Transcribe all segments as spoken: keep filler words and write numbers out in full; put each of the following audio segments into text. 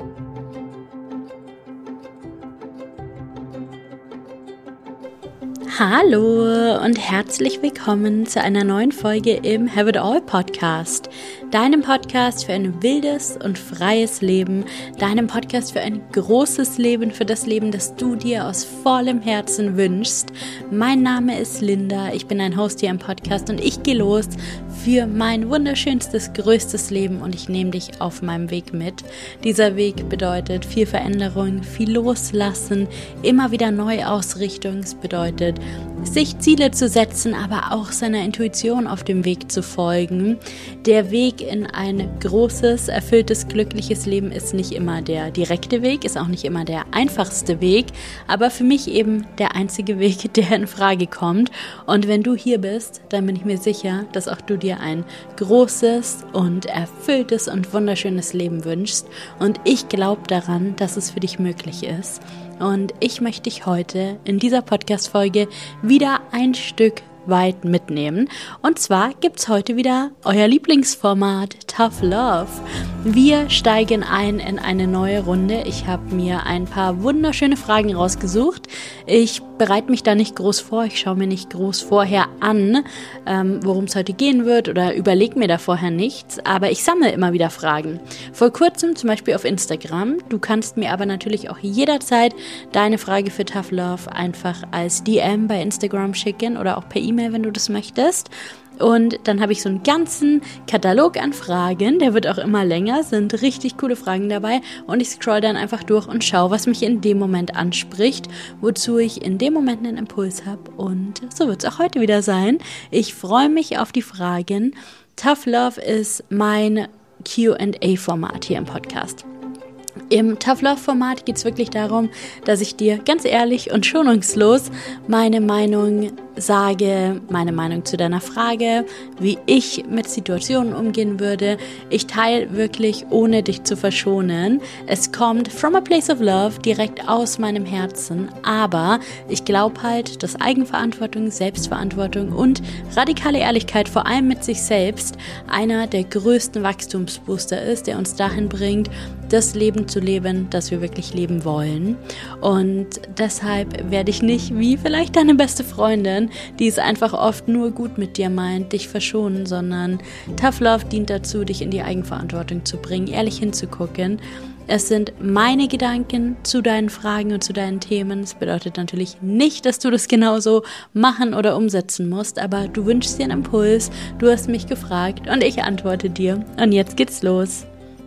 Hallo und herzlich willkommen zu einer neuen Folge im Have It All Podcast, deinem Podcast für ein wildes und freies Leben, deinem Podcast für ein großes Leben, für das Leben, das du dir aus vollem Herzen wünschst. Mein Name ist Linda, ich bin ein Host hier im Podcast und ich gehe los für mein wunderschönstes, größtes Leben und ich nehme dich auf meinem Weg mit. Dieser Weg bedeutet viel Veränderung, viel Loslassen, immer wieder Neuausrichtung. Es bedeutet, sich Ziele zu setzen, aber auch seiner Intuition auf dem Weg zu folgen. Der Weg in ein großes, erfülltes, glückliches Leben ist nicht immer der direkte Weg, ist auch nicht immer der einfachste Weg, aber für mich eben der einzige Weg, der in Frage kommt. Und wenn du hier bist, dann bin ich mir sicher, dass auch du dir ein großes und erfülltes und wunderschönes Leben wünschst. Und ich glaube daran, dass es für dich möglich ist. Und ich möchte dich heute in dieser Podcast-Folge wieder ein Stück weit mitnehmen. Und zwar gibt's heute wieder euer Lieblingsformat Tough Love. Wir steigen ein in eine neue Runde. Ich habe mir ein paar wunderschöne Fragen rausgesucht. Ich bereite mich da nicht groß vor. Ich schaue mir nicht groß vorher an, ähm, worum es heute gehen wird oder überlege mir da vorher nichts. Aber ich sammle immer wieder Fragen. Vor kurzem zum Beispiel auf Instagram. Du kannst mir aber natürlich auch jederzeit deine Frage für Tough Love einfach als D M bei Instagram schicken oder auch per E-Mail, wenn du das möchtest. Und dann habe ich so einen ganzen Katalog an Fragen, der wird auch immer länger, sind richtig coole Fragen dabei und ich scroll dann einfach durch und schaue, was mich in dem Moment anspricht, wozu ich in dem Moment einen Impuls habe und so wird es auch heute wieder sein. Ich freue mich auf die Fragen. Tough Love ist mein Q and A-Format hier im Podcast. Im Tough Love Format geht es wirklich darum, dass ich dir ganz ehrlich und schonungslos meine Meinung sage, meine Meinung zu deiner Frage, wie ich mit Situationen umgehen würde. Ich teile wirklich, ohne dich zu verschonen. Es kommt from a place of love, direkt aus meinem Herzen, aber ich glaube halt, dass Eigenverantwortung, Selbstverantwortung und radikale Ehrlichkeit, vor allem mit sich selbst, einer der größten Wachstumsbooster ist, der uns dahin bringt, das Leben zu leben, das wir wirklich leben wollen. Und deshalb werde ich nicht, wie vielleicht deine beste Freundin, die es einfach oft nur gut mit dir meint, dich verschonen, sondern Tough Love dient dazu, dich in die Eigenverantwortung zu bringen, ehrlich hinzugucken. Es sind meine Gedanken zu deinen Fragen und zu deinen Themen. Das bedeutet natürlich nicht, dass du das genauso machen oder umsetzen musst, aber du wünschst dir einen Impuls, du hast mich gefragt und ich antworte dir. Und jetzt geht's los.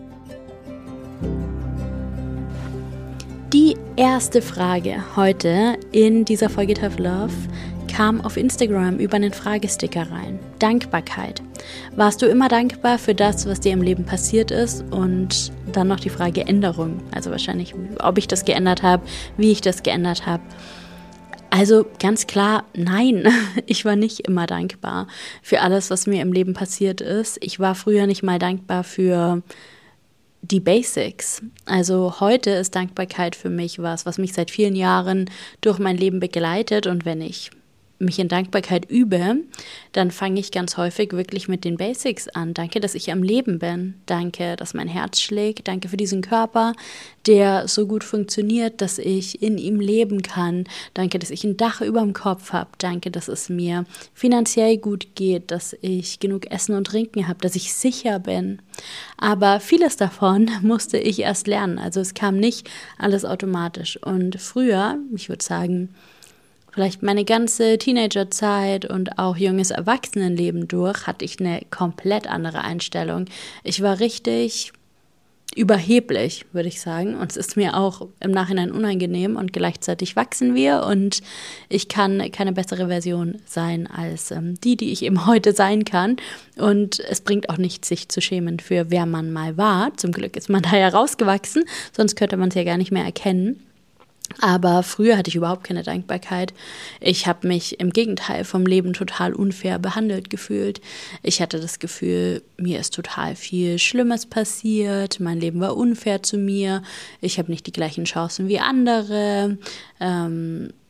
Die erste Frage heute in dieser Folge Tough Love kam auf Instagram über einen Fragesticker rein. Dankbarkeit. Warst du immer dankbar für das, was dir im Leben passiert ist? Und dann noch die Frage Änderung. Also wahrscheinlich, ob ich das geändert habe, wie ich das geändert habe. Also ganz klar, nein, ich war nicht immer dankbar für alles, was mir im Leben passiert ist. Ich war früher nicht mal dankbar für die Basics. Also heute ist Dankbarkeit für mich was, was mich seit vielen Jahren durch mein Leben begleitet und wenn ich mich in Dankbarkeit übe, dann fange ich ganz häufig wirklich mit den Basics an. Danke, dass ich am Leben bin. Danke, dass mein Herz schlägt. Danke für diesen Körper, der so gut funktioniert, dass ich in ihm leben kann. Danke, dass ich ein Dach über dem Kopf habe. Danke, dass es mir finanziell gut geht, dass ich genug Essen und Trinken habe, dass ich sicher bin. Aber vieles davon musste ich erst lernen. Also es kam nicht alles automatisch. Und früher, ich würde sagen, vielleicht meine ganze Teenagerzeit und auch junges Erwachsenenleben durch, hatte ich eine komplett andere Einstellung. Ich war richtig überheblich, würde ich sagen. Und es ist mir auch im Nachhinein unangenehm und gleichzeitig wachsen wir und ich kann keine bessere Version sein als ähm, die, die ich eben heute sein kann. Und es bringt auch nichts, sich zu schämen für wer man mal war. Zum Glück ist man da ja rausgewachsen, sonst könnte man es ja gar nicht mehr erkennen. Aber früher hatte ich überhaupt keine Dankbarkeit. Ich habe mich im Gegenteil vom Leben total unfair behandelt gefühlt. Ich hatte das Gefühl, mir ist total viel Schlimmes passiert. Mein Leben war unfair zu mir. Ich habe nicht die gleichen Chancen wie andere. Ähm,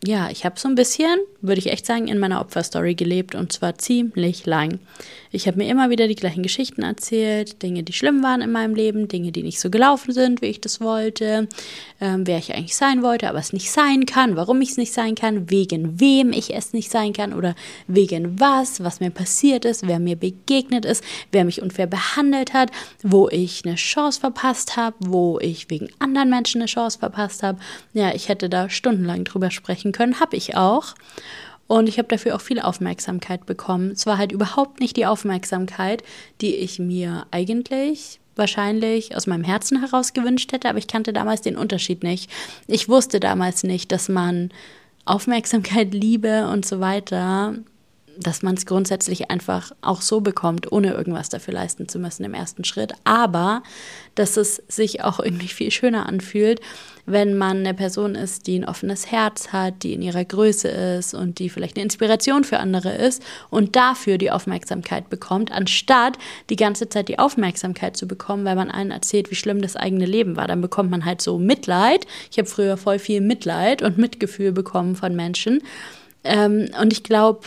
ja, ich habe so ein bisschen, würde ich echt sagen, in meiner Opferstory gelebt und zwar ziemlich lang. Ich habe mir immer wieder die gleichen Geschichten erzählt, Dinge, die schlimm waren in meinem Leben, Dinge, die nicht so gelaufen sind, wie ich das wollte, ähm, wer ich eigentlich sein wollte, aber es nicht sein kann, warum ich es nicht sein kann, wegen wem ich es nicht sein kann oder wegen was, was mir passiert ist, wer mir begegnet ist, wer mich unfair behandelt hat, wo ich eine Chance verpasst habe, wo ich wegen anderen Menschen eine Chance verpasst habe. Ja, ich hätte da stundenlang drüber sprechen können, habe ich auch. Und ich habe dafür auch viel Aufmerksamkeit bekommen. Es war halt überhaupt nicht die Aufmerksamkeit, die ich mir eigentlich wahrscheinlich aus meinem Herzen heraus gewünscht hätte, aber ich kannte damals den Unterschied nicht. Ich wusste damals nicht, dass man Aufmerksamkeit, Liebe und so weiter, dass man es grundsätzlich einfach auch so bekommt, ohne irgendwas dafür leisten zu müssen im ersten Schritt. Aber dass es sich auch irgendwie viel schöner anfühlt, wenn man eine Person ist, die ein offenes Herz hat, die in ihrer Größe ist und die vielleicht eine Inspiration für andere ist und dafür die Aufmerksamkeit bekommt, anstatt die ganze Zeit die Aufmerksamkeit zu bekommen, weil man allen erzählt, wie schlimm das eigene Leben war. Dann bekommt man halt so Mitleid. Ich habe früher voll viel Mitleid und Mitgefühl bekommen von Menschen. Ähm, und ich glaube,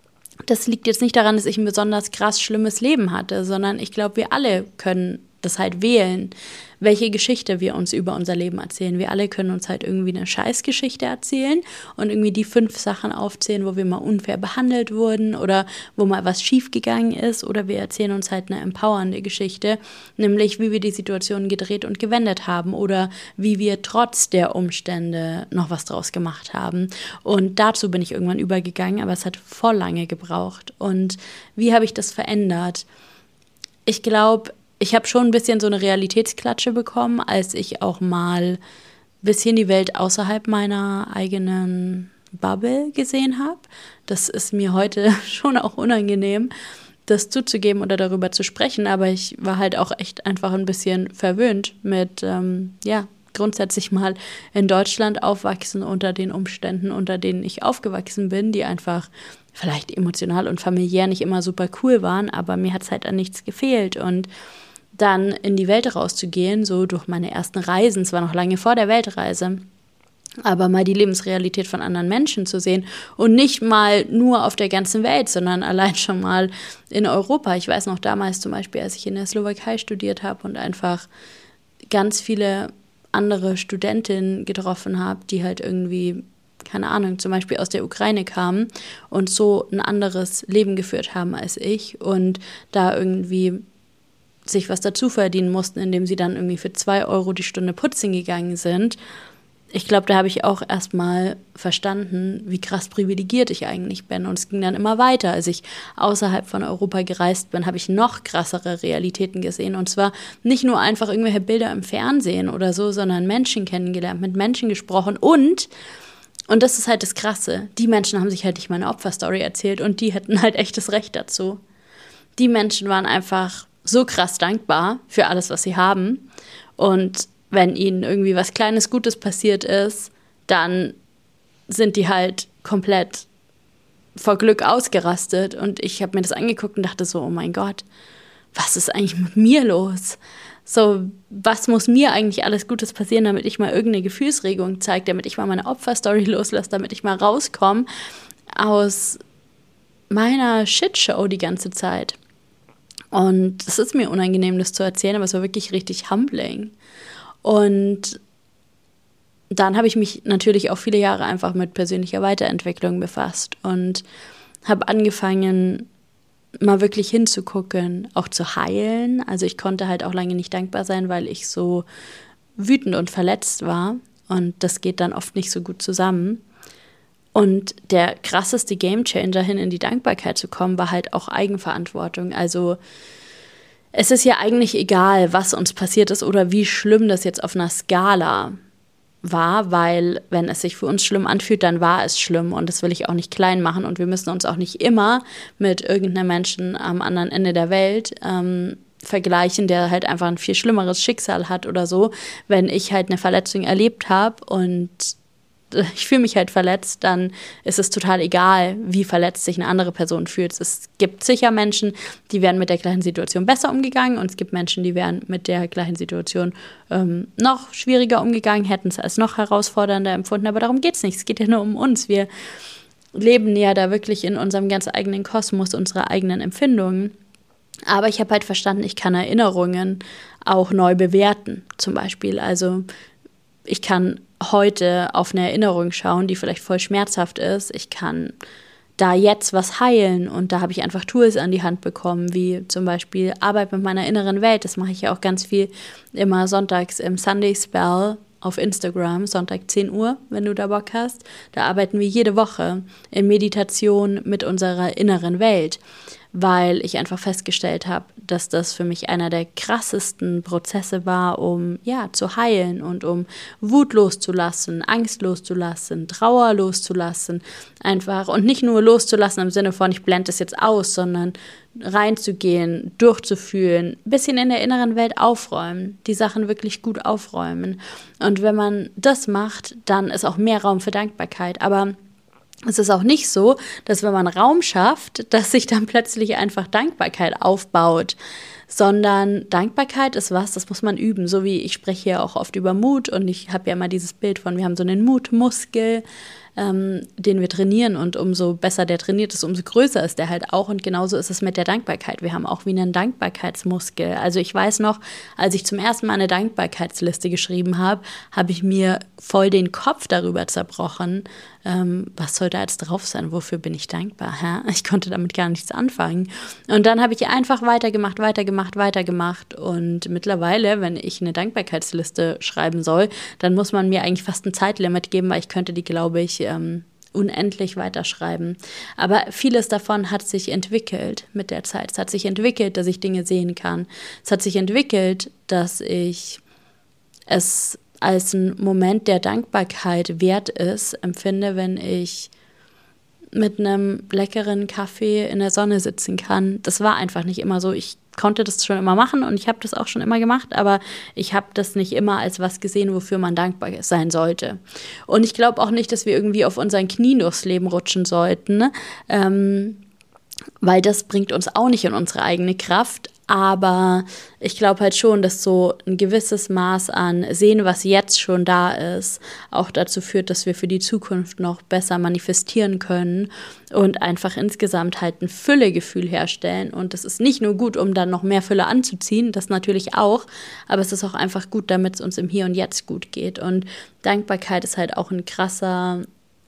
das liegt jetzt nicht daran, dass ich ein besonders krass schlimmes Leben hatte, sondern ich glaube, wir alle können das halt wählen, welche Geschichte wir uns über unser Leben erzählen. Wir alle können uns halt irgendwie eine Scheißgeschichte erzählen und irgendwie die fünf Sachen aufzählen, wo wir mal unfair behandelt wurden oder wo mal was schiefgegangen ist, oder wir erzählen uns halt eine empowernde Geschichte, nämlich wie wir die Situation gedreht und gewendet haben oder wie wir trotz der Umstände noch was draus gemacht haben. Und dazu bin ich irgendwann übergegangen, aber es hat voll lange gebraucht. Und wie habe ich das verändert? Ich glaube, ich habe schon ein bisschen so eine Realitätsklatsche bekommen, als ich auch mal ein bisschen die Welt außerhalb meiner eigenen Bubble gesehen habe. Das ist mir heute schon auch unangenehm, das zuzugeben oder darüber zu sprechen. Aber ich war halt auch echt einfach ein bisschen verwöhnt mit, ähm, ja, grundsätzlich mal in Deutschland aufwachsen unter den Umständen, unter denen ich aufgewachsen bin, die einfach vielleicht emotional und familiär nicht immer super cool waren, aber mir hat es halt an nichts gefehlt. Und dann in die Welt rauszugehen, so durch meine ersten Reisen, es war noch lange vor der Weltreise, aber mal die Lebensrealität von anderen Menschen zu sehen und nicht mal nur auf der ganzen Welt, sondern allein schon mal in Europa. Ich weiß noch damals zum Beispiel, als ich in der Slowakei studiert habe und einfach ganz viele andere Studentinnen getroffen habe, die halt irgendwie, keine Ahnung, zum Beispiel aus der Ukraine kamen und so ein anderes Leben geführt haben als ich und da irgendwie sich was dazu verdienen mussten, indem sie dann irgendwie für zwei Euro die Stunde putzen gegangen sind. Ich glaube, da habe ich auch erstmal verstanden, wie krass privilegiert ich eigentlich bin. Und es ging dann immer weiter. Als ich außerhalb von Europa gereist bin, habe ich noch krassere Realitäten gesehen. Und zwar nicht nur einfach irgendwelche Bilder im Fernsehen oder so, sondern Menschen kennengelernt, mit Menschen gesprochen. Und, und das ist halt das Krasse, die Menschen haben sich halt nicht meine Opferstory erzählt und die hätten halt echtes Recht dazu. Die Menschen waren einfach so krass dankbar für alles, was sie haben. Und wenn ihnen irgendwie was Kleines Gutes passiert ist, dann sind die halt komplett vor Glück ausgerastet. Und ich habe mir das angeguckt und dachte so, oh mein Gott, was ist eigentlich mit mir los? So, was muss mir eigentlich alles Gutes passieren, damit ich mal irgendeine Gefühlsregung zeige, damit ich mal meine Opferstory loslasse, damit ich mal rauskomme aus meiner Shitshow die ganze Zeit. Und es ist mir unangenehm, das zu erzählen, aber es war wirklich richtig humbling. Und dann habe ich mich natürlich auch viele Jahre einfach mit persönlicher Weiterentwicklung befasst und habe angefangen, mal wirklich hinzugucken, auch zu heilen. Also ich konnte halt auch lange nicht dankbar sein, weil ich so wütend und verletzt war. Und das geht dann oft nicht so gut zusammen. Und der krasseste Gamechanger hin in die Dankbarkeit zu kommen, war halt auch Eigenverantwortung. Also es ist ja eigentlich egal, was uns passiert ist oder wie schlimm das jetzt auf einer Skala war, weil wenn es sich für uns schlimm anfühlt, dann war es schlimm und das will ich auch nicht klein machen und wir müssen uns auch nicht immer mit irgendeinem Menschen am anderen Ende der Welt ähm, vergleichen, der halt einfach ein viel schlimmeres Schicksal hat oder so. Wenn ich halt eine Verletzung erlebt habe und ich fühle mich halt verletzt, dann ist es total egal, wie verletzt sich eine andere Person fühlt. Es gibt sicher Menschen, die wären mit der gleichen Situation besser umgegangen und es gibt Menschen, die wären mit der gleichen Situation ähm, noch schwieriger umgegangen, hätten es als noch herausfordernder empfunden, aber darum geht es nicht. Es geht ja nur um uns. Wir leben ja da wirklich in unserem ganz eigenen Kosmos, unsere eigenen Empfindungen. Aber ich habe halt verstanden, ich kann Erinnerungen auch neu bewerten, zum Beispiel. Also ich kann heute auf eine Erinnerung schauen, die vielleicht voll schmerzhaft ist. Ich kann da jetzt was heilen und da habe ich einfach Tools an die Hand bekommen, wie zum Beispiel Arbeit mit meiner inneren Welt. Das mache ich ja auch ganz viel immer sonntags im Sunday Spell auf Instagram, Sonntag zehn Uhr, wenn du da Bock hast. Da arbeiten wir jede Woche in Meditation mit unserer inneren Welt, weil ich einfach festgestellt habe, dass das für mich einer der krassesten Prozesse war, um ja zu heilen und um Wut loszulassen, Angst loszulassen, Trauer loszulassen, einfach und nicht nur loszulassen im Sinne von ich blende es jetzt aus, sondern reinzugehen, durchzufühlen, ein bisschen in der inneren Welt aufräumen, die Sachen wirklich gut aufräumen. Und wenn man das macht, dann ist auch mehr Raum für Dankbarkeit. Aber es ist auch nicht so, dass wenn man Raum schafft, dass sich dann plötzlich einfach Dankbarkeit aufbaut, sondern Dankbarkeit ist was, das muss man üben. So wie ich spreche ja auch oft über Mut und ich habe ja immer dieses Bild von, wir haben so einen Mutmuskel, ähm, den wir trainieren und umso besser der trainiert ist, umso größer ist der halt auch und genauso ist es mit der Dankbarkeit. Wir haben auch wie einen Dankbarkeitsmuskel. Also ich weiß noch, als ich zum ersten Mal eine Dankbarkeitsliste geschrieben habe, habe ich mir voll den Kopf darüber zerbrochen, ähm, was soll da jetzt drauf sein, wofür bin ich dankbar? Hä? Ich konnte damit gar nichts anfangen. Und dann habe ich einfach weitergemacht, weitergemacht, weitergemacht und mittlerweile, wenn ich eine Dankbarkeitsliste schreiben soll, dann muss man mir eigentlich fast ein Zeitlimit geben, weil ich könnte die, glaube ich, ähm, unendlich weiterschreiben. Aber vieles davon hat sich entwickelt mit der Zeit. Es hat sich entwickelt, dass ich Dinge sehen kann. Es hat sich entwickelt, dass ich es als einen Moment der Dankbarkeit wert ist, empfinde, wenn ich mit einem leckeren Kaffee in der Sonne sitzen kann. Das war einfach nicht immer so. Ich konnte das schon immer machen und ich habe das auch schon immer gemacht, aber ich habe das nicht immer als was gesehen, wofür man dankbar sein sollte. Und ich glaube auch nicht, dass wir irgendwie auf unseren Knien durchs Leben rutschen sollten, ne? ähm, weil das bringt uns auch nicht in unsere eigene Kraft. Aber ich glaube halt schon, dass so ein gewisses Maß an Sehen, was jetzt schon da ist, auch dazu führt, dass wir für die Zukunft noch besser manifestieren können und einfach insgesamt halt ein Füllegefühl herstellen. Und das ist nicht nur gut, um dann noch mehr Fülle anzuziehen, das natürlich auch, aber es ist auch einfach gut, damit es uns im Hier und Jetzt gut geht. Und Dankbarkeit ist halt auch ein krasser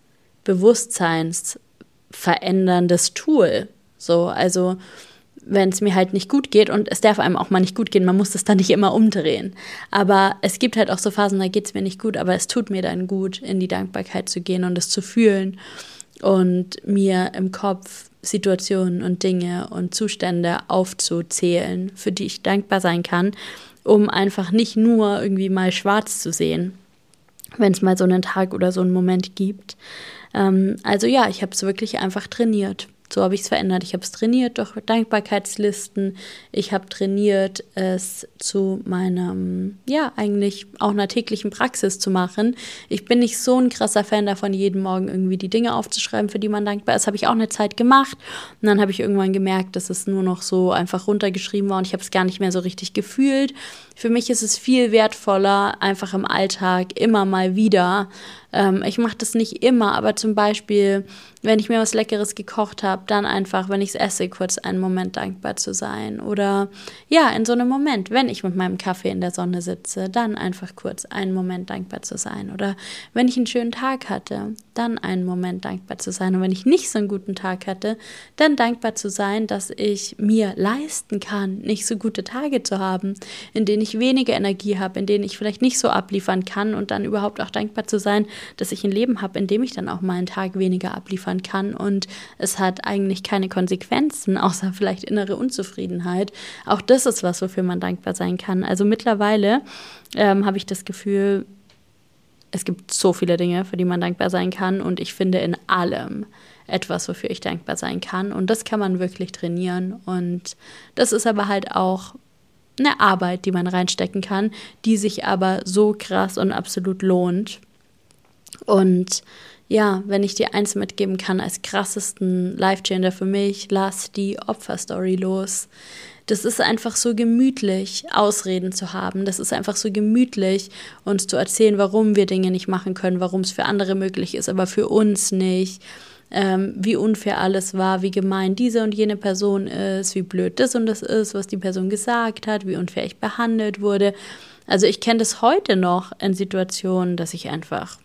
bewusstseinsveränderndes Tool. So, also wenn es mir halt nicht gut geht und es darf einem auch mal nicht gut gehen, man muss das dann nicht immer umdrehen. Aber es gibt halt auch so Phasen, da geht es mir nicht gut, aber es tut mir dann gut, in die Dankbarkeit zu gehen und es zu fühlen und mir im Kopf Situationen und Dinge und Zustände aufzuzählen, für die ich dankbar sein kann, um einfach nicht nur irgendwie mal schwarz zu sehen, wenn es mal so einen Tag oder so einen Moment gibt. Ähm, also ja, ich habe es wirklich einfach trainiert. So habe ich es verändert. Ich habe es trainiert durch Dankbarkeitslisten. Ich habe trainiert, es zu meinem, ja, eigentlich auch einer täglichen Praxis zu machen. Ich bin nicht so ein krasser Fan davon, jeden Morgen irgendwie die Dinge aufzuschreiben, für die man dankbar ist. Das habe ich auch eine Zeit gemacht. Und dann habe ich irgendwann gemerkt, dass es nur noch so einfach runtergeschrieben war und ich habe es gar nicht mehr so richtig gefühlt. Für mich ist es viel wertvoller, einfach im Alltag immer mal wieder. Ähm, ich mache das nicht immer, aber zum Beispiel, wenn ich mir was Leckeres gekocht habe, dann einfach, wenn ich es esse, kurz einen Moment dankbar zu sein. Oder ja, in so einem Moment, wenn ich mit meinem Kaffee in der Sonne sitze, dann einfach kurz einen Moment dankbar zu sein. Oder wenn ich einen schönen Tag hatte, dann einen Moment dankbar zu sein. Und wenn ich nicht so einen guten Tag hatte, dann dankbar zu sein, dass ich mir leisten kann, nicht so gute Tage zu haben, in denen ich weniger Energie habe, in denen ich vielleicht nicht so abliefern kann und dann überhaupt auch dankbar zu sein, dass ich ein Leben habe, in dem ich dann auch mal einen Tag weniger abliefern kann und es hat eigentlich keine Konsequenzen, außer vielleicht innere Unzufriedenheit. Auch das ist was, wofür man dankbar sein kann. Also mittlerweile ähm, habe ich das Gefühl, es gibt so viele Dinge, für die man dankbar sein kann und ich finde in allem etwas, wofür ich dankbar sein kann und das kann man wirklich trainieren und das ist aber halt auch eine Arbeit, die man reinstecken kann, die sich aber so krass und absolut lohnt. Und ja, wenn ich dir eins mitgeben kann als krassesten Life-Changer für mich, lass die Opferstory los. Das ist einfach so gemütlich, Ausreden zu haben. Das ist einfach so gemütlich, uns zu erzählen, warum wir Dinge nicht machen können, warum es für andere möglich ist, aber für uns nicht. Ähm, wie unfair alles war, wie gemein diese und jene Person ist, wie blöd das und das ist, was die Person gesagt hat, wie unfair ich behandelt wurde. Also ich kenne das heute noch in Situationen, dass ich einfach,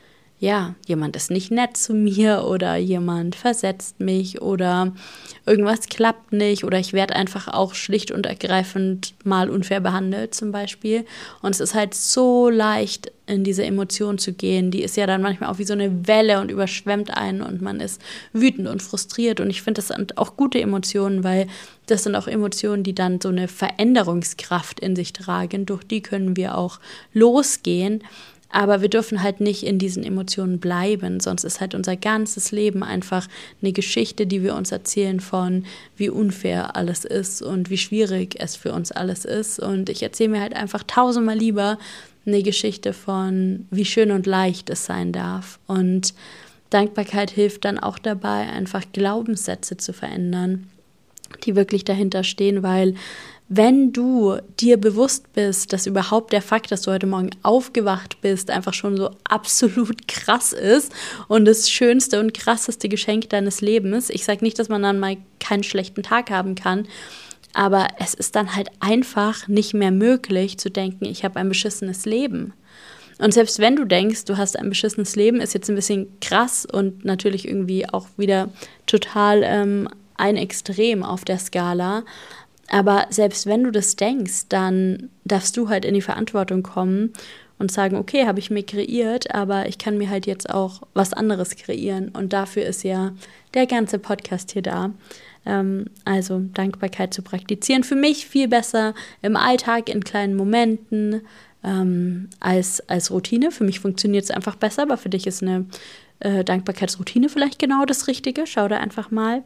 ja, jemand ist nicht nett zu mir oder jemand versetzt mich oder irgendwas klappt nicht oder ich werde einfach auch schlicht und ergreifend mal unfair behandelt zum Beispiel. Und es ist halt so leicht, in diese Emotion zu gehen. Die ist ja dann manchmal auch wie so eine Welle und überschwemmt einen und man ist wütend und frustriert. Und ich finde, das sind auch gute Emotionen, weil das sind auch Emotionen, die dann so eine Veränderungskraft in sich tragen. Durch die können wir auch losgehen. Aber wir dürfen halt nicht in diesen Emotionen bleiben, sonst ist halt unser ganzes Leben einfach eine Geschichte, die wir uns erzählen von, wie unfair alles ist und wie schwierig es für uns alles ist. Und ich erzähle mir halt einfach tausendmal lieber eine Geschichte von, wie schön und leicht es sein darf. Und Dankbarkeit hilft dann auch dabei, einfach Glaubenssätze zu verändern, die wirklich dahinter stehen, weil wenn du dir bewusst bist, dass überhaupt der Fakt, dass du heute Morgen aufgewacht bist, einfach schon so absolut krass ist und das schönste und krasseste Geschenk deines Lebens. Ich sage nicht, dass man dann mal keinen schlechten Tag haben kann, aber es ist dann halt einfach nicht mehr möglich zu denken, ich habe ein beschissenes Leben. Und selbst wenn du denkst, du hast ein beschissenes Leben, ist jetzt ein bisschen krass und natürlich irgendwie auch wieder total ähm, ein Extrem auf der Skala. Aber selbst wenn du das denkst, dann darfst du halt in die Verantwortung kommen und sagen, okay, habe ich mir kreiert, aber ich kann mir halt jetzt auch was anderes kreieren. Und dafür ist ja der ganze Podcast hier da. Ähm, also Dankbarkeit zu praktizieren. Für mich viel besser im Alltag, in kleinen Momenten ähm, als, als Routine. Für mich funktioniert es einfach besser, aber für dich ist eine äh, Dankbarkeitsroutine vielleicht genau das Richtige. Schau da einfach mal.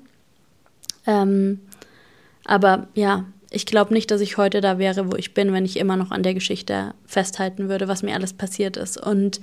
Ähm, Aber ja, ich glaube nicht, dass ich heute da wäre, wo ich bin, wenn ich immer noch an der Geschichte festhalten würde, was mir alles passiert ist. Und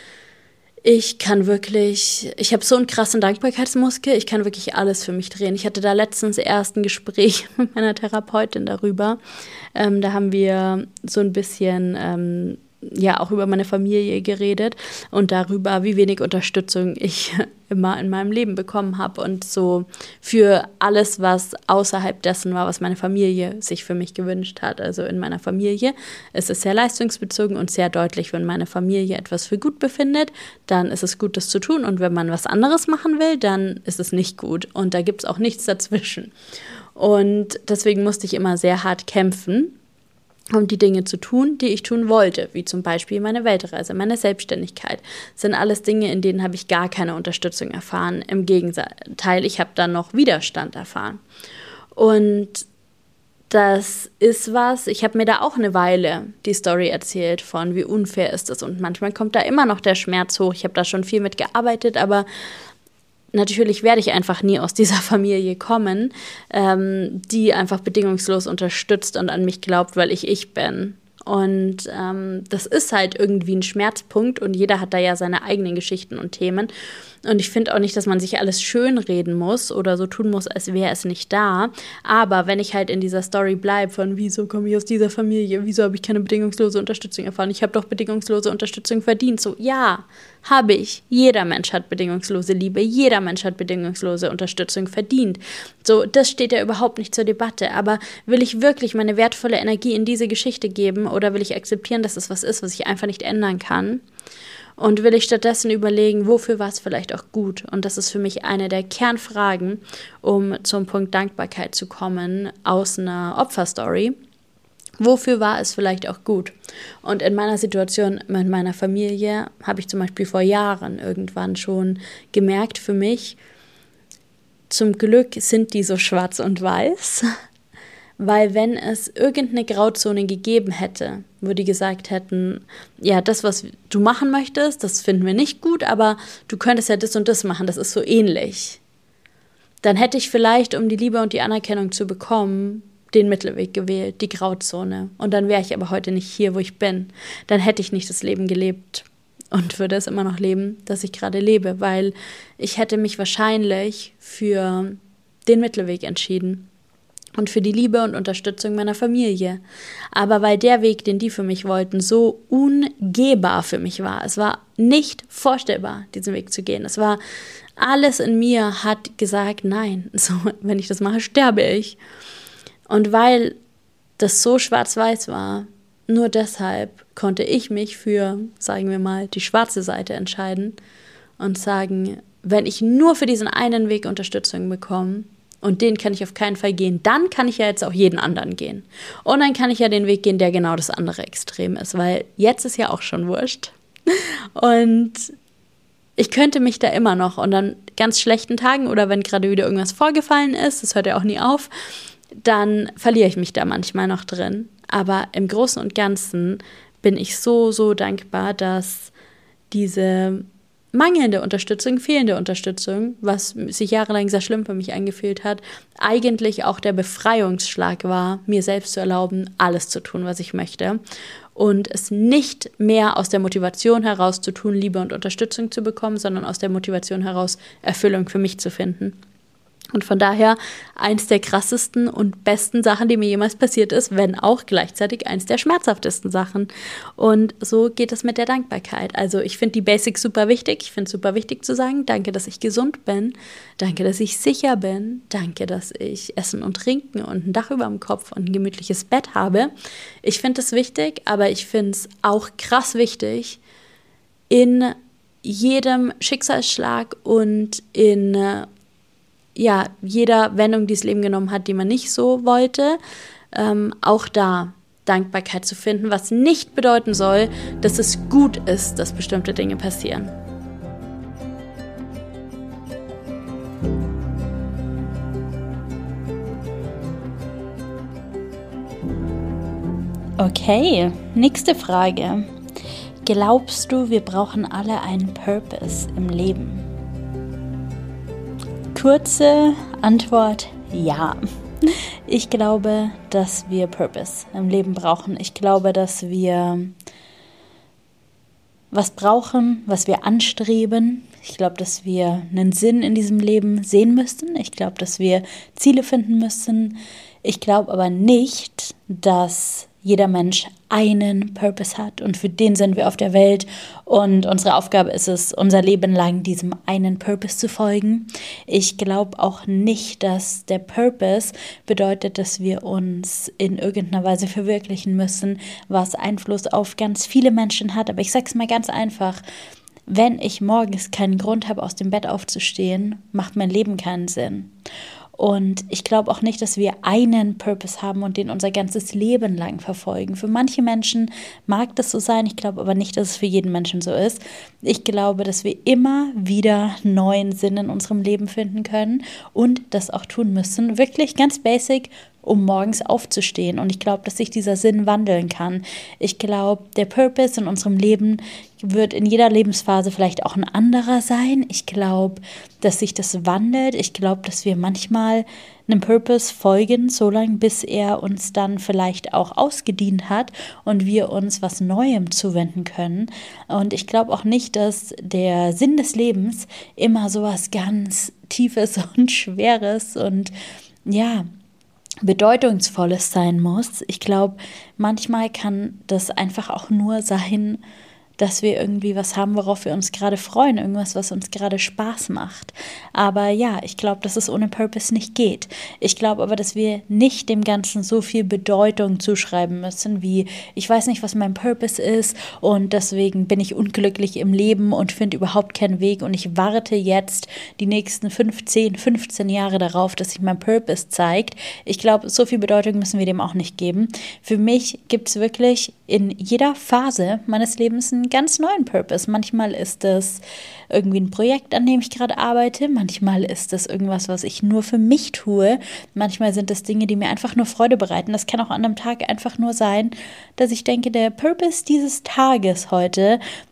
ich kann wirklich, ich habe so einen krassen Dankbarkeitsmuskel, ich kann wirklich alles für mich drehen. Ich hatte da letztens erst ein Gespräch mit meiner Therapeutin darüber. Ähm, da haben wir so ein bisschen ähm, ja auch über meine Familie geredet und darüber, wie wenig Unterstützung ich immer in meinem Leben bekommen habe und so für alles, was außerhalb dessen war, was meine Familie sich für mich gewünscht hat. Also in meiner Familie ist es sehr leistungsbezogen und sehr deutlich, wenn meine Familie etwas für gut befindet, dann ist es gut, das zu tun, und wenn man was anderes machen will, dann ist es nicht gut, und da gibt es auch nichts dazwischen. Und deswegen musste ich immer sehr hart kämpfen, um die Dinge zu tun, die ich tun wollte, wie zum Beispiel meine Weltreise, meine Selbstständigkeit. Das sind alles Dinge, in denen habe ich gar keine Unterstützung erfahren. Im Gegenteil, ich habe dann noch Widerstand erfahren. Und das ist was, ich habe mir da auch eine Weile die Story erzählt von, wie unfair ist das. Und manchmal kommt da immer noch der Schmerz hoch. Ich habe da schon viel mit gearbeitet, aber natürlich werde ich einfach nie aus dieser Familie kommen, ähm, die einfach bedingungslos unterstützt und an mich glaubt, weil ich ich bin. Und ähm, das ist halt irgendwie ein Schmerzpunkt, und jeder hat da ja seine eigenen Geschichten und Themen. Und ich finde auch nicht, dass man sich alles schönreden muss oder so tun muss, als wäre es nicht da. Aber wenn ich halt in dieser Story bleibe von, wieso komme ich aus dieser Familie, wieso habe ich keine bedingungslose Unterstützung erfahren, ich habe doch bedingungslose Unterstützung verdient. So, ja, habe ich. Jeder Mensch hat bedingungslose Liebe, jeder Mensch hat bedingungslose Unterstützung verdient. So, das steht ja überhaupt nicht zur Debatte. Aber will ich wirklich meine wertvolle Energie in diese Geschichte geben, oder will ich akzeptieren, dass es was ist, was ich einfach nicht ändern kann? Und will ich stattdessen überlegen, wofür war es vielleicht auch gut? Und das ist für mich eine der Kernfragen, um zum Punkt Dankbarkeit zu kommen aus einer Opferstory. Wofür war es vielleicht auch gut? Und in meiner Situation mit meiner Familie habe ich zum Beispiel vor Jahren irgendwann schon gemerkt für mich, zum Glück sind die so schwarz und weiß. Weil wenn es irgendeine Grauzone gegeben hätte, wo die gesagt hätten, ja, das, was du machen möchtest, das finden wir nicht gut, aber du könntest ja das und das machen, das ist so ähnlich. Dann hätte ich vielleicht, um die Liebe und die Anerkennung zu bekommen, den Mittelweg gewählt, die Grauzone. Und dann wäre ich aber heute nicht hier, wo ich bin. Dann hätte ich nicht das Leben gelebt, und würde es immer noch leben, das ich gerade lebe, weil ich hätte mich wahrscheinlich für den Mittelweg entschieden und für die Liebe und Unterstützung meiner Familie. Aber weil der Weg, den die für mich wollten, so ungehbar für mich war, es war nicht vorstellbar, diesen Weg zu gehen. Es war, alles in mir hat gesagt, nein, so, wenn ich das mache, sterbe ich. Und weil das so schwarz-weiß war, nur deshalb konnte ich mich für, sagen wir mal, die schwarze Seite entscheiden und sagen, wenn ich nur für diesen einen Weg Unterstützung bekomme, und den kann ich auf keinen Fall gehen, dann kann ich ja jetzt auch jeden anderen gehen. Und dann kann ich ja den Weg gehen, der genau das andere Extrem ist, weil jetzt ist ja auch schon wurscht. Und ich könnte mich da immer noch und an ganz schlechten Tagen oder wenn gerade wieder irgendwas vorgefallen ist, das hört ja auch nie auf, dann verliere ich mich da manchmal noch drin. Aber im Großen und Ganzen bin ich so, so dankbar, dass diese mangelnde Unterstützung, fehlende Unterstützung, was sich jahrelang sehr schlimm für mich angefühlt hat, eigentlich auch der Befreiungsschlag war, mir selbst zu erlauben, alles zu tun, was ich möchte. Und es nicht mehr aus der Motivation heraus zu tun, Liebe und Unterstützung zu bekommen, sondern aus der Motivation heraus, Erfüllung für mich zu finden. Und von daher eins der krassesten und besten Sachen, die mir jemals passiert ist, wenn auch gleichzeitig eins der schmerzhaftesten Sachen. Und so geht es mit der Dankbarkeit. Also ich finde die Basics super wichtig. Ich finde es super wichtig zu sagen, danke, dass ich gesund bin. Danke, dass ich sicher bin. Danke, dass ich Essen und Trinken und ein Dach über dem Kopf und ein gemütliches Bett habe. Ich finde es wichtig, aber ich finde es auch krass wichtig, in jedem Schicksalsschlag und in ja, jeder Wendung, die das Leben genommen hat, die man nicht so wollte, ähm, auch da Dankbarkeit zu finden, was nicht bedeuten soll, dass es gut ist, dass bestimmte Dinge passieren. Okay, nächste Frage. Glaubst du, wir brauchen alle einen Purpose im Leben? Kurze Antwort, ja. Ich glaube, dass wir Purpose im Leben brauchen. Ich glaube, dass wir was brauchen, was wir anstreben. Ich glaube, dass wir einen Sinn in diesem Leben sehen müssen. Ich glaube, dass wir Ziele finden müssen. Ich glaube aber nicht, dass jeder Mensch einen Purpose hat und für den sind wir auf der Welt und unsere Aufgabe ist es, unser Leben lang diesem einen Purpose zu folgen. Ich glaube auch nicht, dass der Purpose bedeutet, dass wir uns in irgendeiner Weise verwirklichen müssen, was Einfluss auf ganz viele Menschen hat. Aber ich sage es mal ganz einfach, wenn ich morgens keinen Grund habe, aus dem Bett aufzustehen, macht mein Leben keinen Sinn. Und ich glaube auch nicht, dass wir einen Purpose haben und den unser ganzes Leben lang verfolgen. Für manche Menschen mag das so sein, ich glaube aber nicht, dass es für jeden Menschen so ist. Ich glaube, dass wir immer wieder neuen Sinn in unserem Leben finden können und das auch tun müssen. Wirklich ganz basic, um morgens aufzustehen. Und ich glaube, dass sich dieser Sinn wandeln kann. Ich glaube, der Purpose in unserem Leben wird in jeder Lebensphase vielleicht auch ein anderer sein. Ich glaube, dass sich das wandelt. Ich glaube, dass wir manchmal einem Purpose folgen, so lange, bis er uns dann vielleicht auch ausgedient hat und wir uns was Neuem zuwenden können. Und ich glaube auch nicht, dass der Sinn des Lebens immer so was ganz Tiefes und Schweres und ja, Bedeutungsvolles sein muss. Ich glaube, manchmal kann das einfach auch nur sein, dass wir irgendwie was haben, worauf wir uns gerade freuen, irgendwas, was uns gerade Spaß macht. Aber ja, ich glaube, dass es ohne Purpose nicht geht. Ich glaube aber, dass wir nicht dem Ganzen so viel Bedeutung zuschreiben müssen, wie ich weiß nicht, was mein Purpose ist und deswegen bin ich unglücklich im Leben und finde überhaupt keinen Weg und ich warte jetzt die nächsten fünfzehn, fünfzehn Jahre darauf, dass sich mein Purpose zeigt. Ich glaube, so viel Bedeutung müssen wir dem auch nicht geben. Für mich gibt es wirklich in jeder Phase meines Lebens einen ganz neuen Purpose. Manchmal ist das irgendwie ein Projekt, an dem ich gerade arbeite. Manchmal ist das irgendwas, was ich nur für mich tue. Manchmal sind das Dinge, die mir einfach nur Freude bereiten. Das kann auch an einem Tag einfach nur sein, dass ich denke, der Purpose dieses Tages heute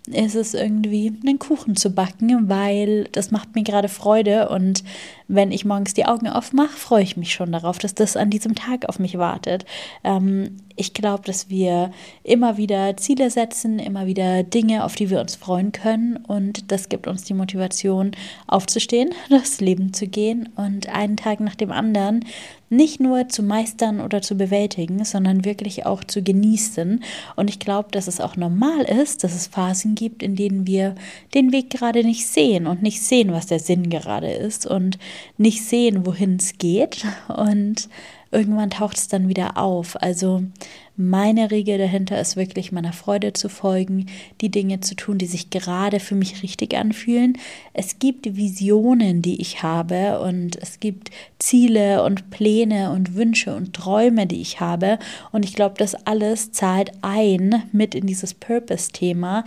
ist es irgendwie, einen Kuchen zu backen, weil das macht mir gerade Freude und wenn ich morgens die Augen aufmache, freue ich mich schon darauf, dass das an diesem Tag auf mich wartet. Ähm, ich glaube, dass wir immer wieder Ziele setzen, immer wieder Dinge, auf die wir uns freuen können und das gibt uns die Motivation, aufzustehen, durchs Leben zu gehen und einen Tag nach dem anderen nicht nur zu meistern oder zu bewältigen, sondern wirklich auch zu genießen. Und ich glaube, dass es auch normal ist, dass es Phasen gibt, in denen wir den Weg gerade nicht sehen und nicht sehen, was der Sinn gerade ist und nicht sehen, wohin es geht. Und irgendwann taucht es dann wieder auf. Also meine Regel dahinter ist wirklich, meiner Freude zu folgen, die Dinge zu tun, die sich gerade für mich richtig anfühlen. Es gibt Visionen, die ich habe und es gibt Ziele und Pläne und Wünsche und Träume, die ich habe. Und ich glaube, das alles zahlt ein mit in dieses Purpose-Thema.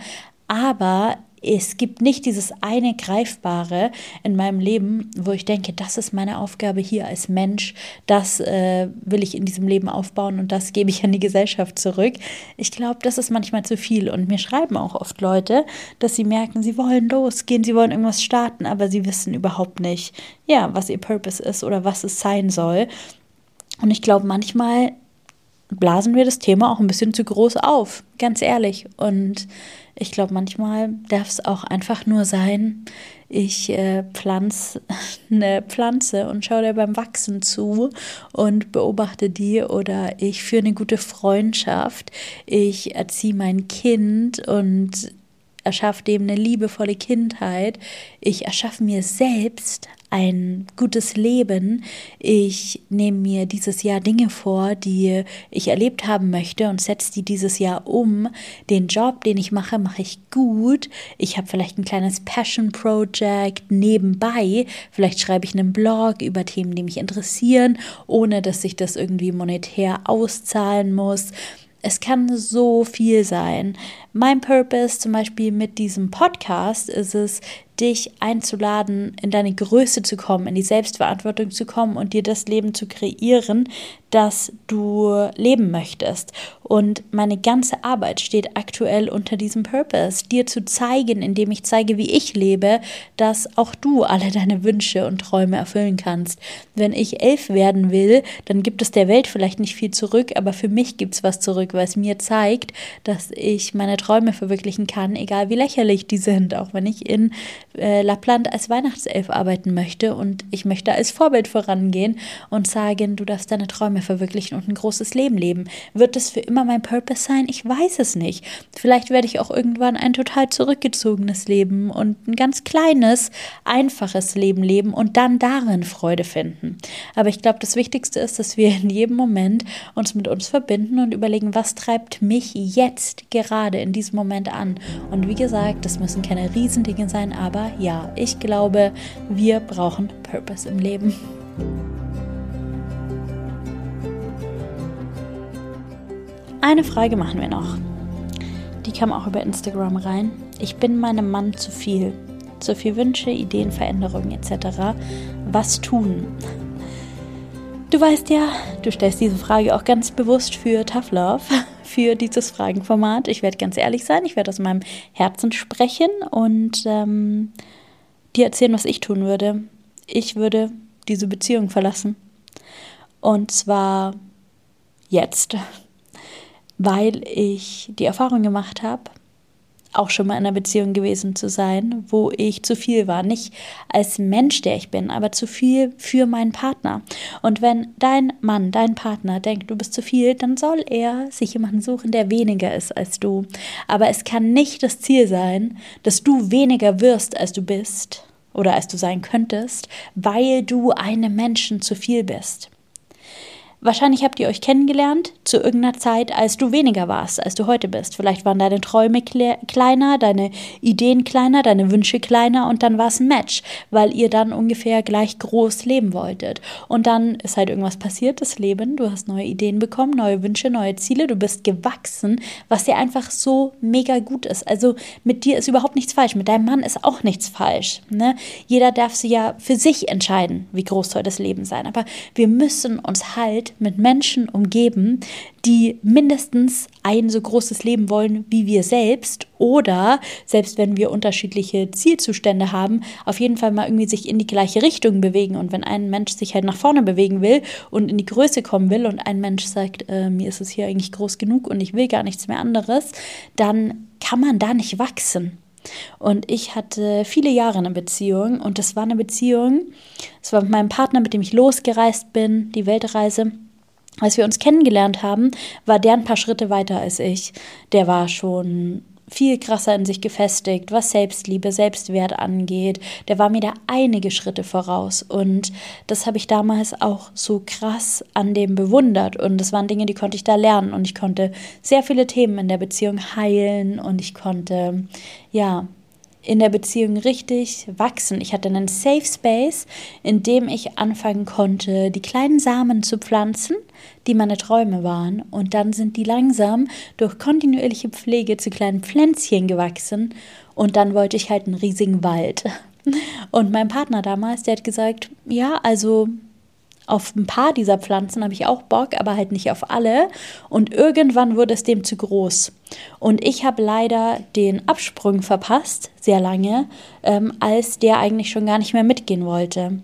Aber es gibt nicht dieses eine Greifbare in meinem Leben, wo ich denke, das ist meine Aufgabe hier als Mensch, das äh, will ich in diesem Leben aufbauen und das gebe ich an die Gesellschaft zurück. Ich glaube, das ist manchmal zu viel und mir schreiben auch oft Leute, dass sie merken, sie wollen losgehen, sie wollen irgendwas starten, aber sie wissen überhaupt nicht, ja, was ihr Purpose ist oder was es sein soll. Und ich glaube, manchmal blasen wir das Thema auch ein bisschen zu groß auf, ganz ehrlich. Und ich glaube, manchmal darf es auch einfach nur sein, ich äh, pflanze eine Pflanze und schaue dir beim Wachsen zu und beobachte die oder ich führe eine gute Freundschaft, ich erziehe mein Kind und erschaffe dem eine liebevolle Kindheit, ich erschaffe mir selbst ein gutes Leben. Ich nehme mir dieses Jahr Dinge vor, die ich erlebt haben möchte und setze die dieses Jahr um. Den Job, den ich mache, mache ich gut. Ich habe vielleicht ein kleines Passion-Project nebenbei. Vielleicht schreibe ich einen Blog über Themen, die mich interessieren, ohne dass ich das irgendwie monetär auszahlen muss. Es kann so viel sein. Mein Purpose zum Beispiel mit diesem Podcast ist es, dich einzuladen, in deine Größe zu kommen, in die Selbstverantwortung zu kommen und dir das Leben zu kreieren, das du leben möchtest. Und meine ganze Arbeit steht aktuell unter diesem Purpose, dir zu zeigen, indem ich zeige, wie ich lebe, dass auch du alle deine Wünsche und Träume erfüllen kannst. Wenn ich elf werden will, dann gibt es der Welt vielleicht nicht viel zurück, aber für mich gibt es was zurück, weil es mir zeigt, dass ich meine Träume verwirklichen kann, egal wie lächerlich die sind, auch wenn ich in äh, Lappland als Weihnachtself arbeiten möchte und ich möchte als Vorbild vorangehen und sagen, du darfst deine Träume verwirklichen und ein großes Leben leben. Wird es für immer mein Purpose sein? Ich weiß es nicht. Vielleicht werde ich auch irgendwann ein total zurückgezogenes Leben und ein ganz kleines, einfaches Leben leben und dann darin Freude finden. Aber ich glaube, das Wichtigste ist, dass wir in jedem Moment uns mit uns verbinden und überlegen, was treibt mich jetzt gerade in diesem Moment an. Und wie gesagt, das müssen keine Riesendinge sein, aber ja, ich glaube, wir brauchen Purpose im Leben. Eine Frage machen wir noch. Die kam auch über Instagram rein. Ich bin meinem Mann zu viel. Zu viel Wünsche, Ideen, Veränderungen et cetera. Was tun? Du weißt ja, du stellst diese Frage auch ganz bewusst für Tough Love, für dieses Fragenformat. Ich werde ganz ehrlich sein, ich werde aus meinem Herzen sprechen und ähm, dir erzählen, was ich tun würde. Ich würde diese Beziehung verlassen. Und zwar jetzt. Weil ich die Erfahrung gemacht habe, auch schon mal in einer Beziehung gewesen zu sein, wo ich zu viel war. Nicht als Mensch, der ich bin, aber zu viel für meinen Partner. Und wenn dein Mann, dein Partner denkt, du bist zu viel, dann soll er sich jemanden suchen, der weniger ist als du. Aber es kann nicht das Ziel sein, dass du weniger wirst, als du bist oder als du sein könntest, weil du einem Menschen zu viel bist. Wahrscheinlich habt ihr euch kennengelernt zu irgendeiner Zeit, als du weniger warst, als du heute bist. Vielleicht waren deine Träume kle- kleiner, deine Ideen kleiner, deine Wünsche kleiner und dann war es ein Match, weil ihr dann ungefähr gleich groß leben wolltet. Und dann ist halt irgendwas passiert, das Leben, du hast neue Ideen bekommen, neue Wünsche, neue Ziele, du bist gewachsen, was dir einfach so mega gut ist. Also mit dir ist überhaupt nichts falsch, mit deinem Mann ist auch nichts falsch. Ne? Jeder darf sich ja für sich entscheiden, wie groß soll das Leben sein. Aber wir müssen uns halt Welt mit Menschen umgeben, die mindestens ein so großes Leben wollen wie wir selbst oder, selbst wenn wir unterschiedliche Zielzustände haben, auf jeden Fall mal irgendwie sich in die gleiche Richtung bewegen. Und wenn ein Mensch sich halt nach vorne bewegen will und in die Größe kommen will und ein Mensch sagt, äh, mir ist es hier eigentlich groß genug und ich will gar nichts mehr anderes, dann kann man da nicht wachsen. Und ich hatte viele Jahre eine Beziehung und das war eine Beziehung, es war mit meinem Partner, mit dem ich losgereist bin, die Weltreise. Als wir uns kennengelernt haben, war der ein paar Schritte weiter als ich. Der war schon viel krasser in sich gefestigt, was Selbstliebe, Selbstwert angeht. Der war mir da einige Schritte voraus und das habe ich damals auch so krass an dem bewundert und das waren Dinge, die konnte ich da lernen und ich konnte sehr viele Themen in der Beziehung heilen und ich konnte, ja, in der Beziehung richtig wachsen. Ich hatte einen Safe Space, in dem ich anfangen konnte, die kleinen Samen zu pflanzen, die meine Träume waren. Und dann sind die langsam durch kontinuierliche Pflege zu kleinen Pflänzchen gewachsen. Und dann wollte ich halt einen riesigen Wald. Und mein Partner damals, der hat gesagt, ja, also auf ein paar dieser Pflanzen habe ich auch Bock, aber halt nicht auf alle. Und irgendwann wurde es dem zu groß. Und ich habe leider den Absprung verpasst, sehr lange, ähm, als der eigentlich schon gar nicht mehr mitgehen wollte.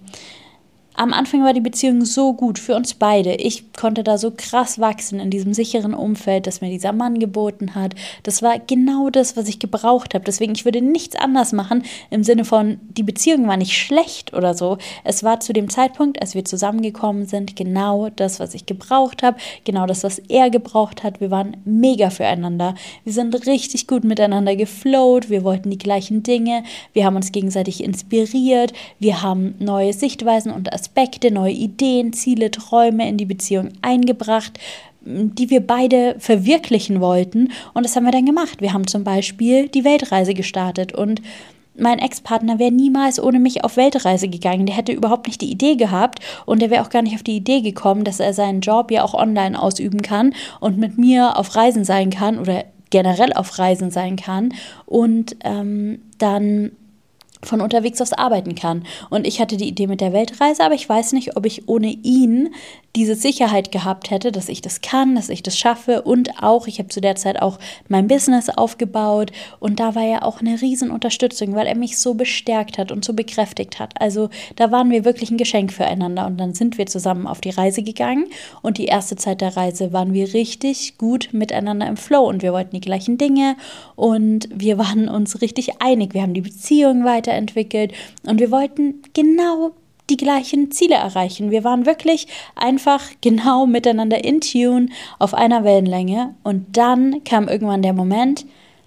Am Anfang war die Beziehung so gut für uns beide. Ich konnte da so krass wachsen in diesem sicheren Umfeld, das mir dieser Mann geboten hat. Das war genau das, was ich gebraucht habe. Deswegen, ich würde nichts anders machen im Sinne von, die Beziehung war nicht schlecht oder so. Es war zu dem Zeitpunkt, als wir zusammengekommen sind, genau das, was ich gebraucht habe. Genau das, was er gebraucht hat. Wir waren mega füreinander. Wir sind richtig gut miteinander geflowt. Wir wollten die gleichen Dinge. Wir haben uns gegenseitig inspiriert. Wir haben neue Sichtweisen und Aspekte, neue Ideen, Ziele, Träume in die Beziehung eingebracht, die wir beide verwirklichen wollten. Und das haben wir dann gemacht. Wir haben zum Beispiel die Weltreise gestartet und mein Ex-Partner wäre niemals ohne mich auf Weltreise gegangen. Der hätte überhaupt nicht die Idee gehabt und der wäre auch gar nicht auf die Idee gekommen, dass er seinen Job ja auch online ausüben kann und mit mir auf Reisen sein kann oder generell auf Reisen sein kann und ähm, dann von unterwegs aus arbeiten kann. Und ich hatte die Idee mit der Weltreise, aber ich weiß nicht, ob ich ohne ihn diese Sicherheit gehabt hätte, dass ich das kann, dass ich das schaffe und auch, ich habe zu der Zeit auch mein Business aufgebaut und da war ja auch eine riesen Unterstützung, weil er mich so bestärkt hat und so bekräftigt hat. Also da waren wir wirklich ein Geschenk füreinander und dann sind wir zusammen auf die Reise gegangen und die erste Zeit der Reise waren wir richtig gut miteinander im Flow und wir wollten die gleichen Dinge und wir waren uns richtig einig. Wir haben die Beziehung weiterentwickelt und wir wollten genau die gleichen Ziele erreichen. Wir waren wirklich einfach genau miteinander in Tune, auf einer Wellenlänge. Und dann kam irgendwann der Moment,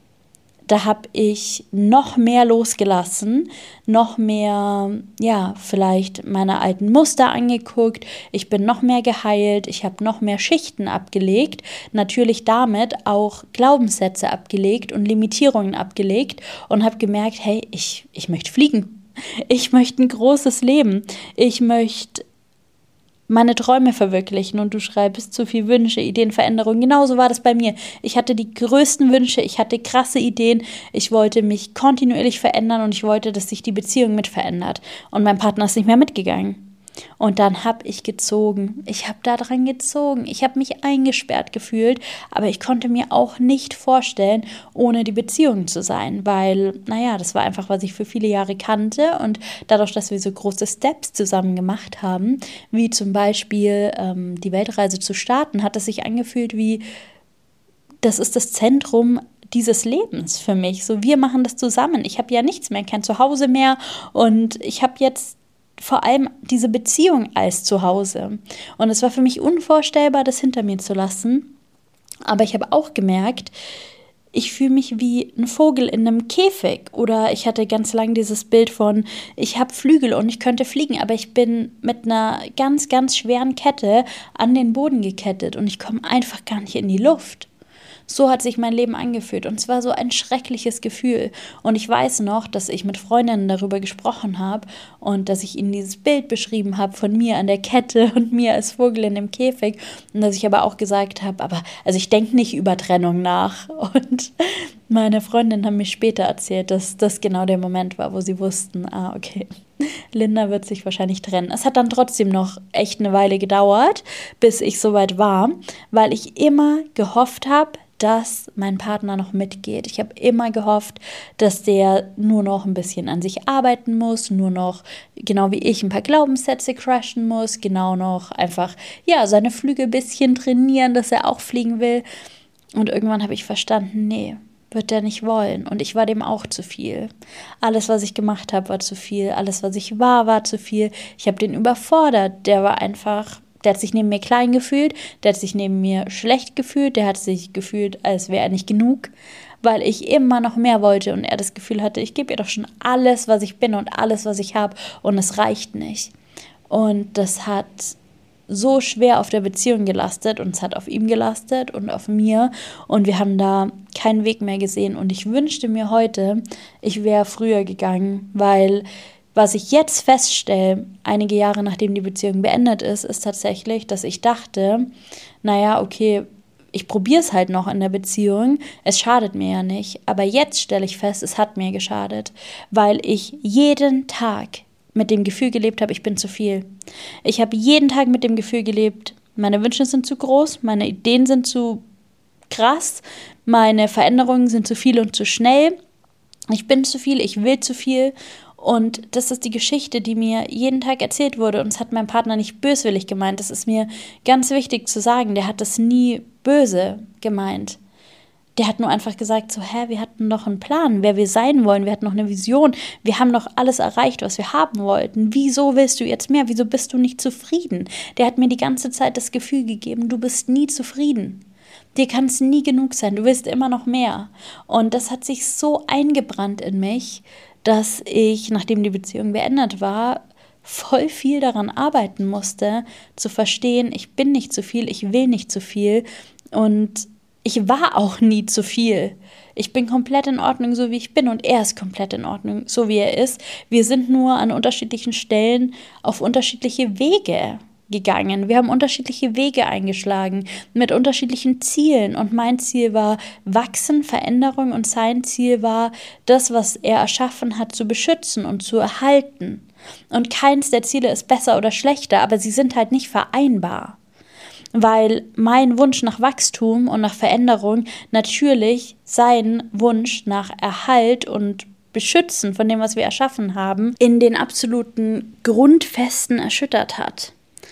da habe ich noch mehr losgelassen, noch mehr, ja, vielleicht meine alten Muster angeguckt. Ich bin noch mehr geheilt, ich habe noch mehr Schichten abgelegt, natürlich damit auch Glaubenssätze abgelegt und Limitierungen abgelegt und habe gemerkt, hey, ich, ich möchte fliegen. Ich möchte ein großes Leben. Ich möchte meine Träume verwirklichen und du schreibst zu viel Wünsche, Ideen, Veränderungen. Genauso war das bei mir. Ich hatte die größten Wünsche, ich hatte krasse Ideen. Ich wollte mich kontinuierlich verändern und ich wollte, dass sich die Beziehung mit verändert. Und mein Partner ist nicht mehr mitgegangen. Und dann habe ich gezogen. Ich habe da dran gezogen. Ich habe mich eingesperrt gefühlt, aber ich konnte mir auch nicht vorstellen, ohne die Beziehung zu sein, weil, naja, das war einfach, was ich für viele Jahre kannte und dadurch, dass wir so große Steps zusammen gemacht haben, wie zum Beispiel ähm, die Weltreise zu starten, hat es sich angefühlt wie, das ist das Zentrum dieses Lebens für mich. So, wir machen das zusammen. Ich habe ja nichts mehr, kein Zuhause mehr und ich habe jetzt vor allem diese Beziehung als Zuhause. Und es war für mich unvorstellbar, das hinter mir zu lassen. Aber ich habe auch gemerkt, ich fühle mich wie ein Vogel in einem Käfig. Oder ich hatte ganz lang dieses Bild von, ich habe Flügel und ich könnte fliegen, aber ich bin mit einer ganz, ganz schweren Kette an den Boden gekettet und ich komme einfach gar nicht in die Luft. So hat sich mein Leben angefühlt und es war so ein schreckliches Gefühl. Und ich weiß noch, dass ich mit Freundinnen darüber gesprochen habe und dass ich ihnen dieses Bild beschrieben habe von mir an der Kette und mir als Vogel in dem Käfig. Und dass ich aber auch gesagt habe, aber also ich denke nicht über Trennung nach. Und meine Freundinnen haben mir später erzählt, dass das genau der Moment war, wo sie wussten, ah, okay, Linda wird sich wahrscheinlich trennen. Es hat dann trotzdem noch echt eine Weile gedauert, bis ich soweit war, weil ich immer gehofft habe, dass mein Partner noch mitgeht. Ich habe immer gehofft, dass der nur noch ein bisschen an sich arbeiten muss, nur noch, genau wie ich, ein paar Glaubenssätze crashen muss, genau noch einfach, ja, seine Flügel ein bisschen trainieren, dass er auch fliegen will. Und irgendwann habe ich verstanden, nee, wird der nicht wollen. Und ich war dem auch zu viel. Alles, was ich gemacht habe, war zu viel. Alles, was ich war, war zu viel. Ich habe den überfordert. Der war einfach... Der hat sich neben mir klein gefühlt, der hat sich neben mir schlecht gefühlt, der hat sich gefühlt, als wäre er nicht genug, weil ich immer noch mehr wollte und er das Gefühl hatte, ich gebe ihr doch schon alles, was ich bin und alles, was ich habe und es reicht nicht. Und das hat so schwer auf der Beziehung gelastet und es hat auf ihm gelastet und auf mir und wir haben da keinen Weg mehr gesehen und ich wünschte mir heute, ich wäre früher gegangen, weil was ich jetzt feststelle, einige Jahre nachdem die Beziehung beendet ist, ist tatsächlich, dass ich dachte, naja, okay, ich probiere es halt noch in der Beziehung, es schadet mir ja nicht. Aber jetzt stelle ich fest, es hat mir geschadet, weil ich jeden Tag mit dem Gefühl gelebt habe, ich bin zu viel. Ich habe jeden Tag mit dem Gefühl gelebt, meine Wünsche sind zu groß, meine Ideen sind zu krass, meine Veränderungen sind zu viel und zu schnell. Ich bin zu viel, ich will zu viel. Und das ist die Geschichte, die mir jeden Tag erzählt wurde. Und es hat mein Partner nicht böswillig gemeint. Das ist mir ganz wichtig zu sagen. Der hat das nie böse gemeint. Der hat nur einfach gesagt, so, hä, wir hatten doch einen Plan, wer wir sein wollen. Wir hatten noch eine Vision. Wir haben doch alles erreicht, was wir haben wollten. Wieso willst du jetzt mehr? Wieso bist du nicht zufrieden? Der hat mir die ganze Zeit das Gefühl gegeben, du bist nie zufrieden. Dir kann es nie genug sein. Du willst immer noch mehr. Und das hat sich so eingebrannt in mich, dass ich, nachdem die Beziehung beendet war, voll viel daran arbeiten musste, zu verstehen, ich bin nicht zu viel, ich will nicht zu viel und ich war auch nie zu viel. Ich bin komplett in Ordnung, so wie ich bin und er ist komplett in Ordnung, so wie er ist. Wir sind nur an unterschiedlichen Stellen auf unterschiedliche Wege gegangen. Wir haben unterschiedliche Wege eingeschlagen mit unterschiedlichen Zielen und mein Ziel war Wachsen, Veränderung und sein Ziel war, das, was er erschaffen hat, zu beschützen und zu erhalten. Und keins der Ziele ist besser oder schlechter, aber sie sind halt nicht vereinbar. Weil mein Wunsch nach Wachstum und nach Veränderung natürlich seinen Wunsch nach Erhalt und Beschützen von dem, was wir erschaffen haben, in den absoluten Grundfesten erschüttert hat.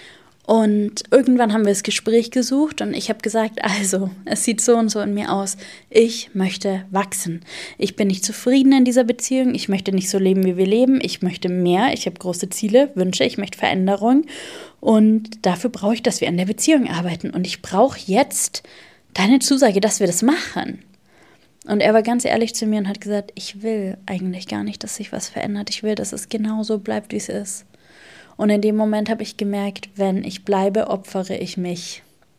Und irgendwann haben wir das Gespräch gesucht und ich habe gesagt, also, es sieht so und so in mir aus. Ich möchte wachsen. Ich bin nicht zufrieden in dieser Beziehung. Ich möchte nicht so leben, wie wir leben. Ich möchte mehr. Ich habe große Ziele, Wünsche. Ich möchte Veränderung. Und dafür brauche ich, dass wir an der Beziehung arbeiten. Und ich brauche jetzt deine Zusage, dass wir das machen. Und er war ganz ehrlich zu mir und hat gesagt, ich will eigentlich gar nicht, dass sich was verändert. Ich will, dass es genau so bleibt, wie es ist. Und in dem Moment habe ich gemerkt, wenn ich bleibe, opfere ich mich.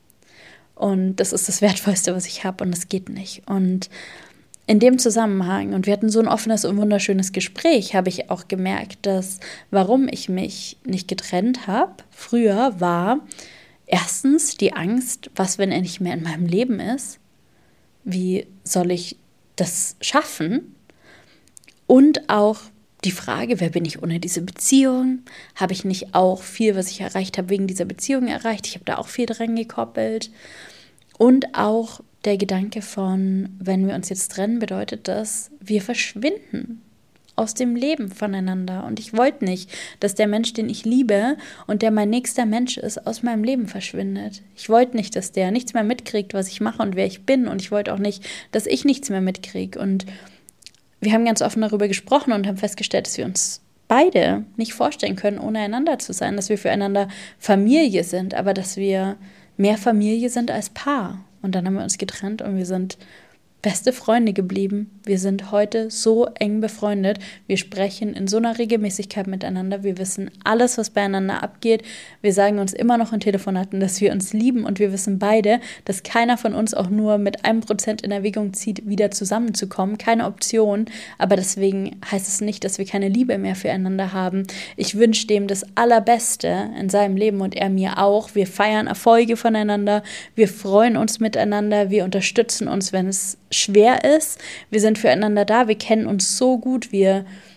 Und das ist das Wertvollste, was ich habe und das geht nicht. Und in dem Zusammenhang, und wir hatten so ein offenes und wunderschönes Gespräch, habe ich auch gemerkt, dass warum ich mich nicht getrennt habe, früher war erstens die Angst, was, wenn er nicht mehr in meinem Leben ist? Wie soll ich das schaffen? Und auch die Frage, wer bin ich ohne diese Beziehung? Habe ich nicht auch viel, was ich erreicht habe, wegen dieser Beziehung erreicht? Ich habe da auch viel dran gekoppelt. Und auch der Gedanke von, wenn wir uns jetzt trennen, bedeutet das, wir verschwinden aus dem Leben voneinander. Und ich wollte nicht, dass der Mensch, den ich liebe und der mein nächster Mensch ist, aus meinem Leben verschwindet. Ich wollte nicht, dass der nichts mehr mitkriegt, was ich mache und wer ich bin. Und ich wollte auch nicht, dass ich nichts mehr mitkriege. Und wir haben ganz offen darüber gesprochen und haben festgestellt, dass wir uns beide nicht vorstellen können, ohne einander zu sein, dass wir füreinander Familie sind, aber dass wir mehr Familie sind als Paar. Und dann haben wir uns getrennt und wir sind beste Freunde geblieben. Wir sind heute so eng befreundet. Wir sprechen in so einer Regelmäßigkeit miteinander. Wir wissen alles, was beieinander abgeht. Wir sagen uns immer noch in Telefonaten, dass wir uns lieben. Und wir wissen beide, dass keiner von uns auch nur mit einem Prozent in Erwägung zieht, wieder zusammenzukommen. Keine Option. Aber deswegen heißt es nicht, dass wir keine Liebe mehr füreinander haben. Ich wünsche dem das Allerbeste in seinem Leben und er mir auch. Wir feiern Erfolge voneinander. Wir freuen uns miteinander. Wir unterstützen uns, wenn es schwer ist. Wir sind füreinander da, wir kennen uns so gut, wir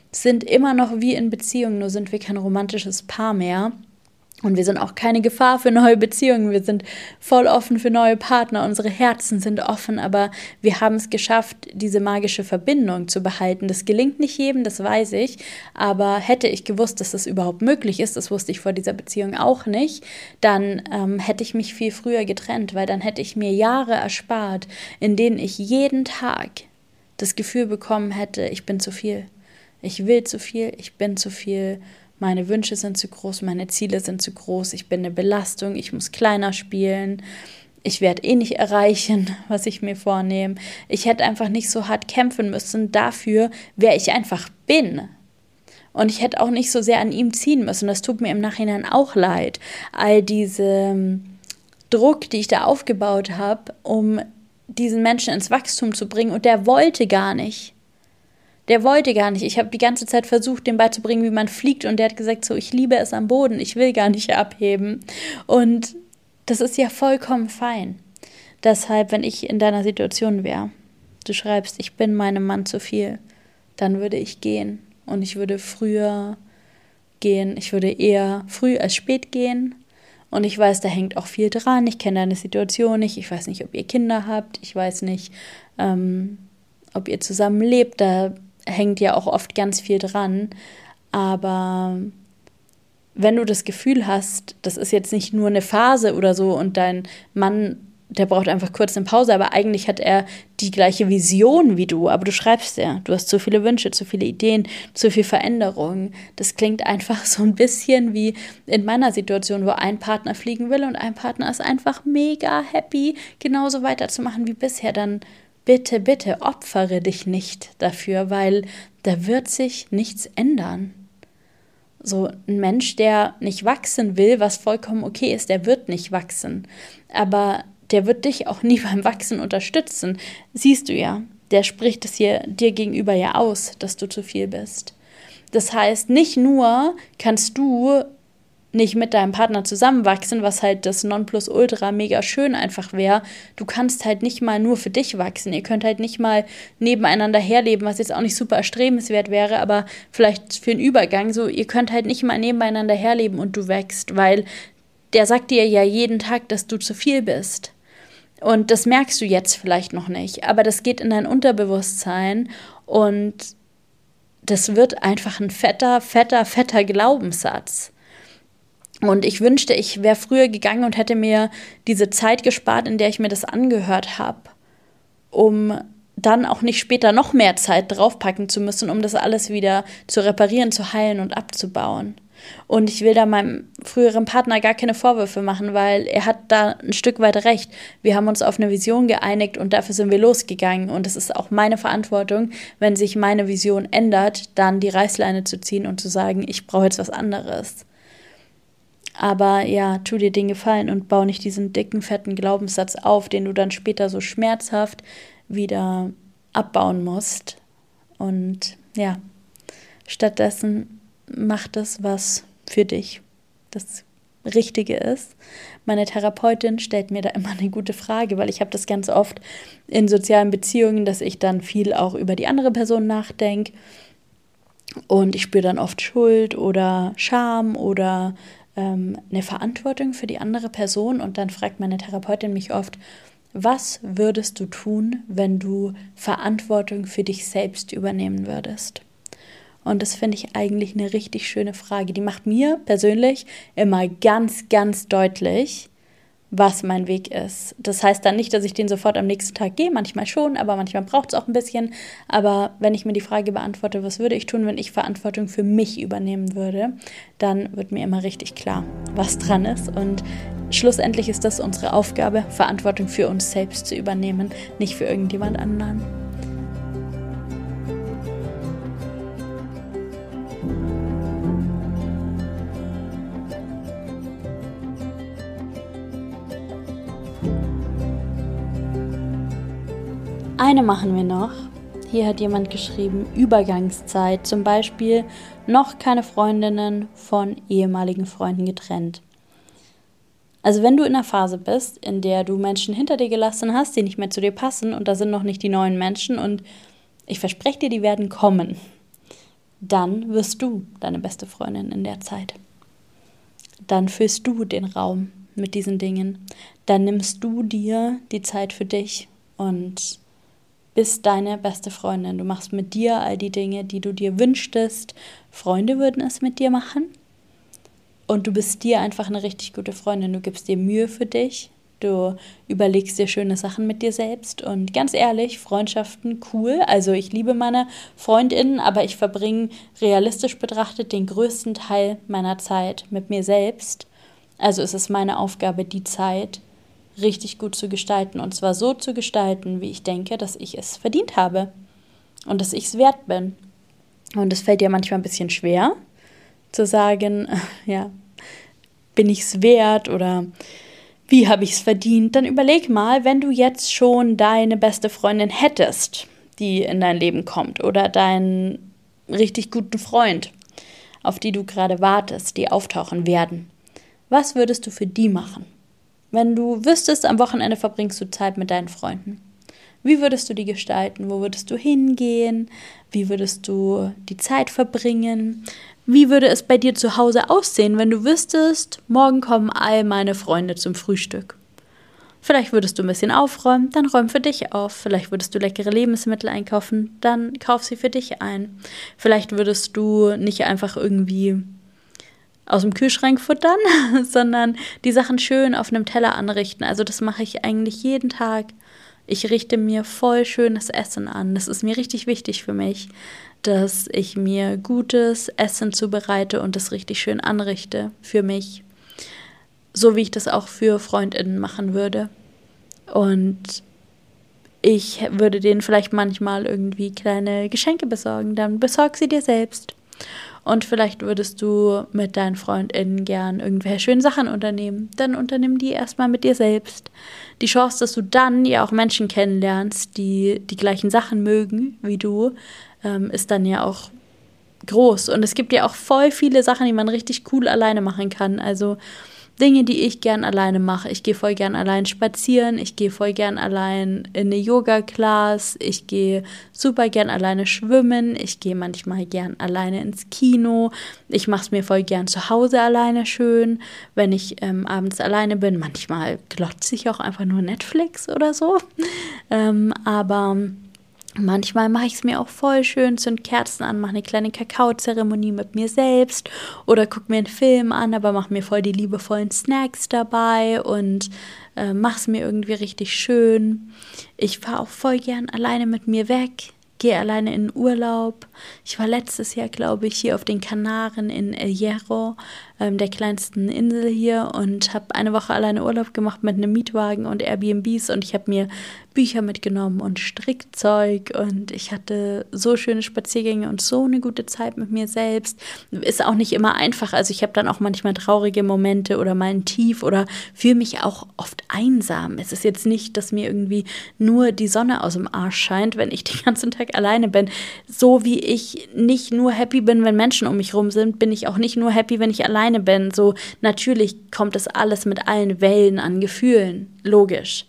sind immer noch wie in Beziehungen, nur sind wir kein romantisches Paar mehr. Und wir sind auch keine Gefahr für neue Beziehungen. Wir sind voll offen für neue Partner. Unsere Herzen sind offen, aber wir haben es geschafft, diese magische Verbindung zu behalten. Das gelingt nicht jedem, das weiß ich. Aber hätte ich gewusst, dass das überhaupt möglich ist, das wusste ich vor dieser Beziehung auch nicht, dann ähm, hätte ich mich viel früher getrennt, weil dann hätte ich mir Jahre erspart, in denen ich jeden Tag das Gefühl bekommen hätte, ich bin zu viel. Ich will zu viel, ich bin zu viel. Meine Wünsche sind zu groß, meine Ziele sind zu groß, ich bin eine Belastung, ich muss kleiner spielen, ich werde eh nicht erreichen, was ich mir vornehme. Ich hätte einfach nicht so hart kämpfen müssen dafür, wer ich einfach bin. Und ich hätte auch nicht so sehr an ihm ziehen müssen, das tut mir im Nachhinein auch leid. All diese Druck, die ich da aufgebaut habe, um diesen Menschen ins Wachstum zu bringen, und der wollte gar nicht. Der wollte gar nicht. Ich habe die ganze Zeit versucht, dem beizubringen, wie man fliegt. Und der hat gesagt, so, ich liebe es am Boden. Ich will gar nicht abheben. Und das ist ja vollkommen fein. Deshalb, wenn ich in deiner Situation wäre, du schreibst, ich bin meinem Mann zu viel, dann würde ich gehen. Und ich würde früher gehen. Ich würde eher früh als spät gehen. Und ich weiß, da hängt auch viel dran. Ich kenne deine Situation nicht. Ich weiß nicht, ob ihr Kinder habt. Ich weiß nicht, ähm, ob ihr zusammen lebt. Da hängt ja auch oft ganz viel dran, aber wenn du das Gefühl hast, das ist jetzt nicht nur eine Phase oder so und dein Mann, der braucht einfach kurz eine Pause, aber eigentlich hat er die gleiche Vision wie du, aber du schreibst ja, du hast zu viele Wünsche, zu viele Ideen, zu viel Veränderung. Das klingt einfach so ein bisschen wie in meiner Situation, wo ein Partner fliegen will und ein Partner ist einfach mega happy, genauso weiterzumachen wie bisher. Dann bitte, bitte opfere dich nicht dafür, weil da wird sich nichts ändern. So ein Mensch, der nicht wachsen will, was vollkommen okay ist, der wird nicht wachsen. Aber der wird dich auch nie beim Wachsen unterstützen. Siehst du ja, der spricht es hier dir gegenüber ja aus, dass du zu viel bist. Das heißt, nicht nur kannst du nicht mit deinem Partner zusammenwachsen, was halt das Nonplusultra mega schön einfach wäre. Du kannst halt nicht mal nur für dich wachsen. Ihr könnt halt nicht mal nebeneinander herleben, was jetzt auch nicht super erstrebenswert wäre, aber vielleicht für einen Übergang so, ihr könnt halt nicht mal nebeneinander herleben und du wächst, weil der sagt dir ja jeden Tag, dass du zu viel bist. Und das merkst du jetzt vielleicht noch nicht, aber das geht in dein Unterbewusstsein und das wird einfach ein fetter, fetter, fetter Glaubenssatz. Und ich wünschte, ich wäre früher gegangen und hätte mir diese Zeit gespart, in der ich mir das angehört habe, um dann auch nicht später noch mehr Zeit draufpacken zu müssen, um das alles wieder zu reparieren, zu heilen und abzubauen. Und ich will da meinem früheren Partner gar keine Vorwürfe machen, weil er hat da ein Stück weit recht. Wir haben uns auf eine Vision geeinigt und dafür sind wir losgegangen. Und es ist auch meine Verantwortung, wenn sich meine Vision ändert, dann die Reißleine zu ziehen und zu sagen, ich brauche jetzt was anderes. Aber ja, tu dir den Gefallen und bau nicht diesen dicken, fetten Glaubenssatz auf, den du dann später so schmerzhaft wieder abbauen musst. Und ja, stattdessen mach das, was für dich das Richtige ist. Meine Therapeutin stellt mir da immer eine gute Frage, weil ich habe das ganz oft in sozialen Beziehungen, dass ich dann viel auch über die andere Person nachdenke. Und ich spüre dann oft Schuld oder Scham oder eine Verantwortung für die andere Person und dann fragt meine Therapeutin mich oft, was würdest du tun, wenn du Verantwortung für dich selbst übernehmen würdest? Und das finde ich eigentlich eine richtig schöne Frage. Die macht mir persönlich immer ganz, ganz deutlich, was mein Weg ist. Das heißt dann nicht, dass ich den sofort am nächsten Tag gehe, manchmal schon, aber manchmal braucht es auch ein bisschen. Aber wenn ich mir die Frage beantworte, was würde ich tun, wenn ich Verantwortung für mich übernehmen würde, dann wird mir immer richtig klar, was dran ist. Und schlussendlich ist das unsere Aufgabe, Verantwortung für uns selbst zu übernehmen, nicht für irgendjemand anderen. Eine machen wir noch. Hier hat jemand geschrieben, Übergangszeit, zum Beispiel noch keine Freundinnen von ehemaligen Freunden getrennt. Also wenn du in einer Phase bist, in der du Menschen hinter dir gelassen hast, die nicht mehr zu dir passen und da sind noch nicht die neuen Menschen und ich verspreche dir, die werden kommen. dann wirst du deine beste Freundin in der Zeit. Dann füllst du den Raum mit diesen Dingen. Dann nimmst du dir die Zeit für dich und bist deine beste Freundin. Du machst mit dir all die Dinge, die du dir wünschtest. Freunde würden es mit dir machen. Und du bist dir einfach eine richtig gute Freundin. Du gibst dir Mühe für dich. Du überlegst dir schöne Sachen mit dir selbst. Und ganz ehrlich, Freundschaften, cool. Also ich liebe meine Freundinnen, aber ich verbringe realistisch betrachtet den größten Teil meiner Zeit mit mir selbst. Also ist es meine Aufgabe, die Zeit richtig gut zu gestalten. Und zwar so zu gestalten, wie ich denke, dass ich es verdient habe. Und dass ich es wert bin. Und es fällt dir manchmal ein bisschen schwer, zu sagen, ja, bin ich es wert oder wie habe ich es verdient? Dann überleg mal, wenn du jetzt schon deine beste Freundin hättest, die in dein Leben kommt oder deinen richtig guten Freund, auf die du gerade wartest, die auftauchen werden. Was würdest du für die machen? Wenn du wüsstest, am Wochenende verbringst du Zeit mit deinen Freunden. Wie würdest du die gestalten? Wo würdest du hingehen? Wie würdest du die Zeit verbringen? Wie würde es bei dir zu Hause aussehen, wenn du wüsstest, morgen kommen all meine Freunde zum Frühstück? Vielleicht würdest du ein bisschen aufräumen, dann räum für dich auf. Vielleicht würdest du leckere Lebensmittel einkaufen, dann kauf sie für dich ein. Vielleicht würdest du nicht einfach irgendwie aus dem Kühlschrank futtern, sondern die Sachen schön auf einem Teller anrichten. Also das mache ich eigentlich jeden Tag. Ich richte mir voll schönes Essen an. Das ist mir richtig wichtig für mich, dass ich mir gutes Essen zubereite und das richtig schön anrichte für mich. So wie ich das auch für FreundInnen machen würde. Und ich würde denen vielleicht manchmal irgendwie kleine Geschenke besorgen. Dann besorg sie dir selbst. Und vielleicht würdest du mit deinen FreundInnen gern irgendwelche schönen Sachen unternehmen. Dann unternimm die erstmal mit dir selbst. Die Chance, dass du dann ja auch Menschen kennenlernst, die die gleichen Sachen mögen wie du, ähm, ist dann ja auch groß. Und es gibt ja auch voll viele Sachen, die man richtig cool alleine machen kann. Also Dinge, die ich gern alleine mache. Ich gehe voll gern allein spazieren, ich gehe voll gern allein in eine Yoga-Class, ich gehe super gern alleine schwimmen, ich gehe manchmal gern alleine ins Kino, ich mache es mir voll gern zu Hause alleine schön, wenn ich ähm, abends alleine bin. Manchmal glotze ich auch einfach nur Netflix oder so, ähm, aber manchmal mache ich es mir auch voll schön, zünd Kerzen an, mache eine kleine Kakaozeremonie mit mir selbst oder gucke mir einen Film an, aber mache mir voll die liebevollen Snacks dabei und äh, mache es mir irgendwie richtig schön. Ich fahre auch voll gern alleine mit mir weg, gehe alleine in den Urlaub. Ich war letztes Jahr, glaube ich, hier auf den Kanaren in El Hierro, ähm, der kleinsten Insel hier, und habe eine Woche alleine Urlaub gemacht mit einem Mietwagen und Airbnbs, und ich habe mir Bücher mitgenommen und Strickzeug und ich hatte so schöne Spaziergänge und so eine gute Zeit mit mir selbst. Ist auch nicht immer einfach, also ich habe dann auch manchmal traurige Momente oder mal ein Tief oder fühle mich auch oft einsam. Es ist jetzt nicht, dass mir irgendwie nur die Sonne aus dem Arsch scheint, wenn ich den ganzen Tag alleine bin. So wie ich nicht nur happy bin, wenn Menschen um mich rum sind, bin ich auch nicht nur happy, wenn ich alleine bin. So natürlich kommt das alles mit allen Wellen an Gefühlen, logisch.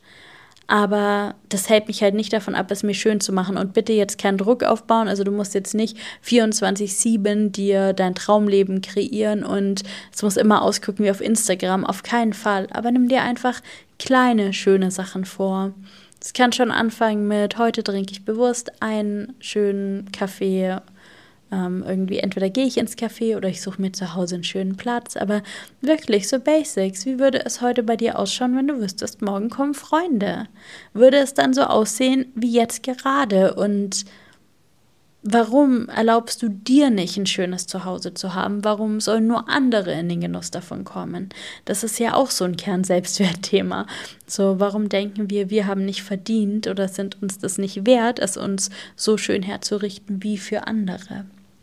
Aber das hält mich halt nicht davon ab, es mir schön zu machen. Und bitte jetzt keinen Druck aufbauen. Also du musst jetzt nicht vierundzwanzig sieben dir dein Traumleben kreieren und es muss immer ausgucken wie auf Instagram. Auf keinen Fall. Aber nimm dir einfach kleine, schöne Sachen vor. Es kann schon anfangen mit, heute trinke ich bewusst einen schönen Kaffee. Ähm, irgendwie entweder gehe ich ins Café oder ich suche mir zu Hause einen schönen Platz, aber wirklich so Basics. Wie würde es heute bei dir ausschauen, wenn du wüsstest, morgen kommen Freunde? Würde es dann so aussehen wie jetzt gerade? Und warum erlaubst du dir nicht, ein schönes Zuhause zu haben? Warum sollen nur andere in den Genuss davon kommen? Das ist ja auch so ein Kern-Selbstwertthema. So, warum denken wir, wir haben nicht verdient oder sind uns das nicht wert, es uns so schön herzurichten wie für andere?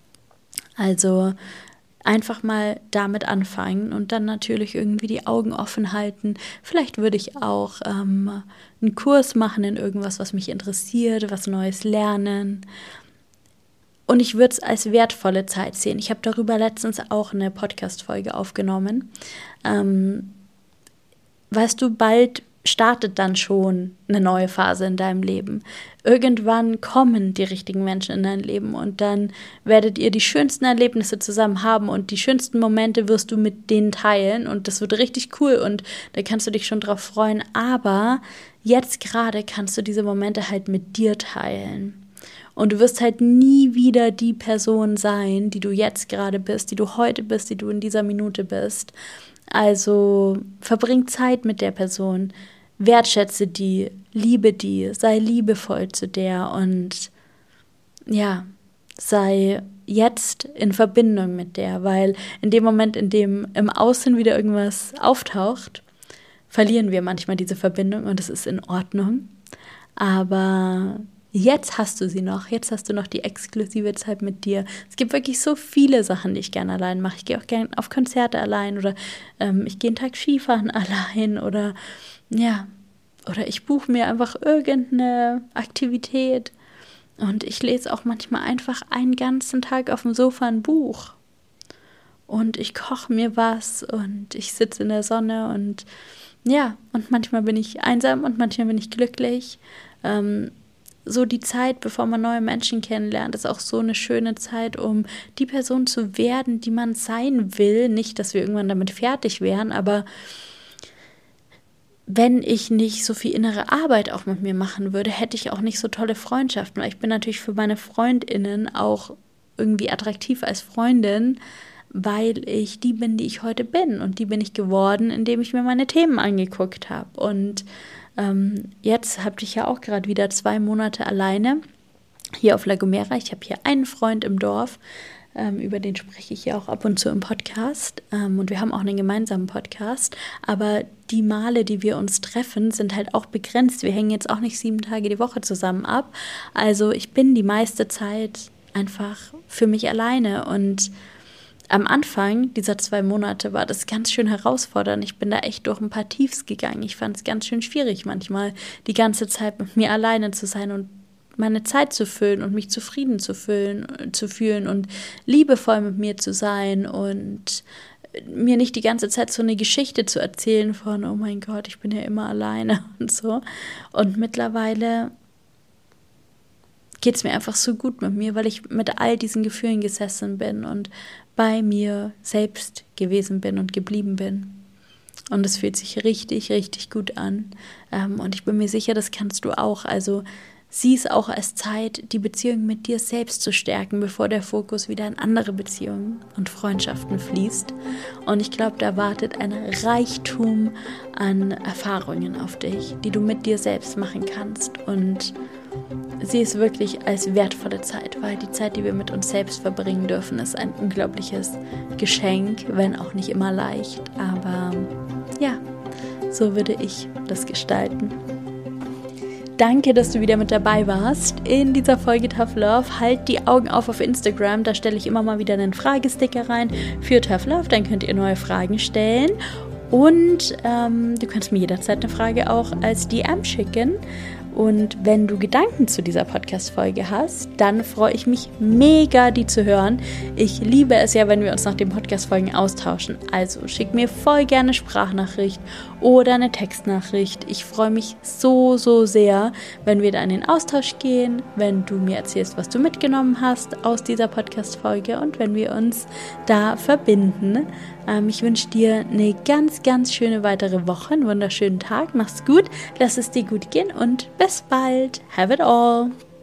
Also einfach mal damit anfangen und dann natürlich irgendwie die Augen offen halten. Vielleicht würde ich auch ähm, einen Kurs machen in irgendwas, was mich interessiert, was Neues lernen. Und ich würde es als wertvolle Zeit sehen. Ich habe darüber letztens auch eine Podcast-Folge aufgenommen. Ähm, weißt du, bald startet dann schon eine neue Phase in deinem Leben. Irgendwann kommen die richtigen Menschen in dein Leben und dann werdet ihr die schönsten Erlebnisse zusammen haben und die schönsten Momente wirst du mit denen teilen und das wird richtig cool und da kannst du dich schon drauf freuen, aber jetzt gerade kannst du diese Momente halt mit dir teilen. Und du wirst halt nie wieder die Person sein, die du jetzt gerade bist, die du heute bist, die du in dieser Minute bist. Also verbring Zeit mit der Person, wertschätze die, liebe die, sei liebevoll zu der und ja, sei jetzt in Verbindung mit der, weil in dem Moment, in dem im Außen wieder irgendwas auftaucht, verlieren wir manchmal diese Verbindung und es ist in Ordnung, aber jetzt hast du sie noch, jetzt hast du noch die exklusive Zeit mit dir. Es gibt wirklich so viele Sachen, die ich gerne allein mache. Ich gehe auch gerne auf Konzerte allein oder ähm, ich gehe einen Tag Skifahren allein oder ja, oder ich buche mir einfach irgendeine Aktivität und ich lese auch manchmal einfach einen ganzen Tag auf dem Sofa ein Buch und ich koche mir was und ich sitze in der Sonne und ja, und manchmal bin ich einsam und manchmal bin ich glücklich. Ähm, So die Zeit, bevor man neue Menschen kennenlernt, ist auch so eine schöne Zeit, um die Person zu werden, die man sein will. Nicht, dass wir irgendwann damit fertig wären, aber wenn ich nicht so viel innere Arbeit auch mit mir machen würde, hätte ich auch nicht so tolle Freundschaften. Weil ich bin natürlich für meine FreundInnen auch irgendwie attraktiv als Freundin, weil ich die bin, die ich heute bin. Und die bin ich geworden, indem ich mir meine Themen angeguckt habe. Und ähm, jetzt habe ich ja auch gerade wieder zwei Monate alleine hier auf La Gomera. Ich habe hier einen Freund im Dorf, ähm, über den spreche ich ja auch ab und zu im Podcast. Ähm, und wir haben auch einen gemeinsamen Podcast. Aber die Male, die wir uns treffen, sind halt auch begrenzt. Wir hängen jetzt auch nicht sieben Tage die Woche zusammen ab. Also ich bin die meiste Zeit einfach für mich alleine und am Anfang dieser zwei Monate war das ganz schön herausfordernd. Ich bin da echt durch ein paar Tiefs gegangen. Ich fand es ganz schön schwierig manchmal, die ganze Zeit mit mir alleine zu sein und meine Zeit zu füllen und mich zufrieden zu, füllen, zu fühlen und liebevoll mit mir zu sein und mir nicht die ganze Zeit so eine Geschichte zu erzählen von, oh mein Gott, ich bin ja immer alleine und so. Und mittlerweile geht es mir einfach so gut mit mir, weil ich mit all diesen Gefühlen gesessen bin und bei mir selbst gewesen bin und geblieben bin. Und es fühlt sich richtig, richtig gut an. Ähm, und ich bin mir sicher, das kannst du auch. Also sieh es auch als Zeit, die Beziehung mit dir selbst zu stärken, bevor der Fokus wieder in andere Beziehungen und Freundschaften fließt. Und ich glaube, da wartet ein Reichtum an Erfahrungen auf dich, die du mit dir selbst machen kannst. Und sieh es wirklich als wertvolle Zeit, weil die Zeit, die wir mit uns selbst verbringen dürfen, ist ein unglaubliches Geschenk, wenn auch nicht immer leicht. Aber ja, so würde ich das gestalten. Danke, dass du wieder mit dabei warst in dieser Folge Tough Love. Halt die Augen auf auf Instagram, da stelle ich immer mal wieder einen Fragesticker rein für Tough Love, dann könnt ihr neue Fragen stellen. Und ähm, du kannst mir jederzeit eine Frage auch als D M schicken. Und wenn du Gedanken zu dieser Podcast-Folge hast, dann freue ich mich mega, die zu hören. Ich liebe es ja, wenn wir uns nach den Podcast-Folgen austauschen. Also schick mir voll gerne eine Sprachnachricht oder eine Textnachricht. Ich freue mich so, so sehr, wenn wir da in den Austausch gehen, wenn du mir erzählst, was du mitgenommen hast aus dieser Podcast-Folge und wenn wir uns da verbinden. Ähm, ich wünsche dir eine ganz, ganz schöne weitere Woche, einen wunderschönen Tag. Mach's gut, lass es dir gut gehen und bis bald. Have it all.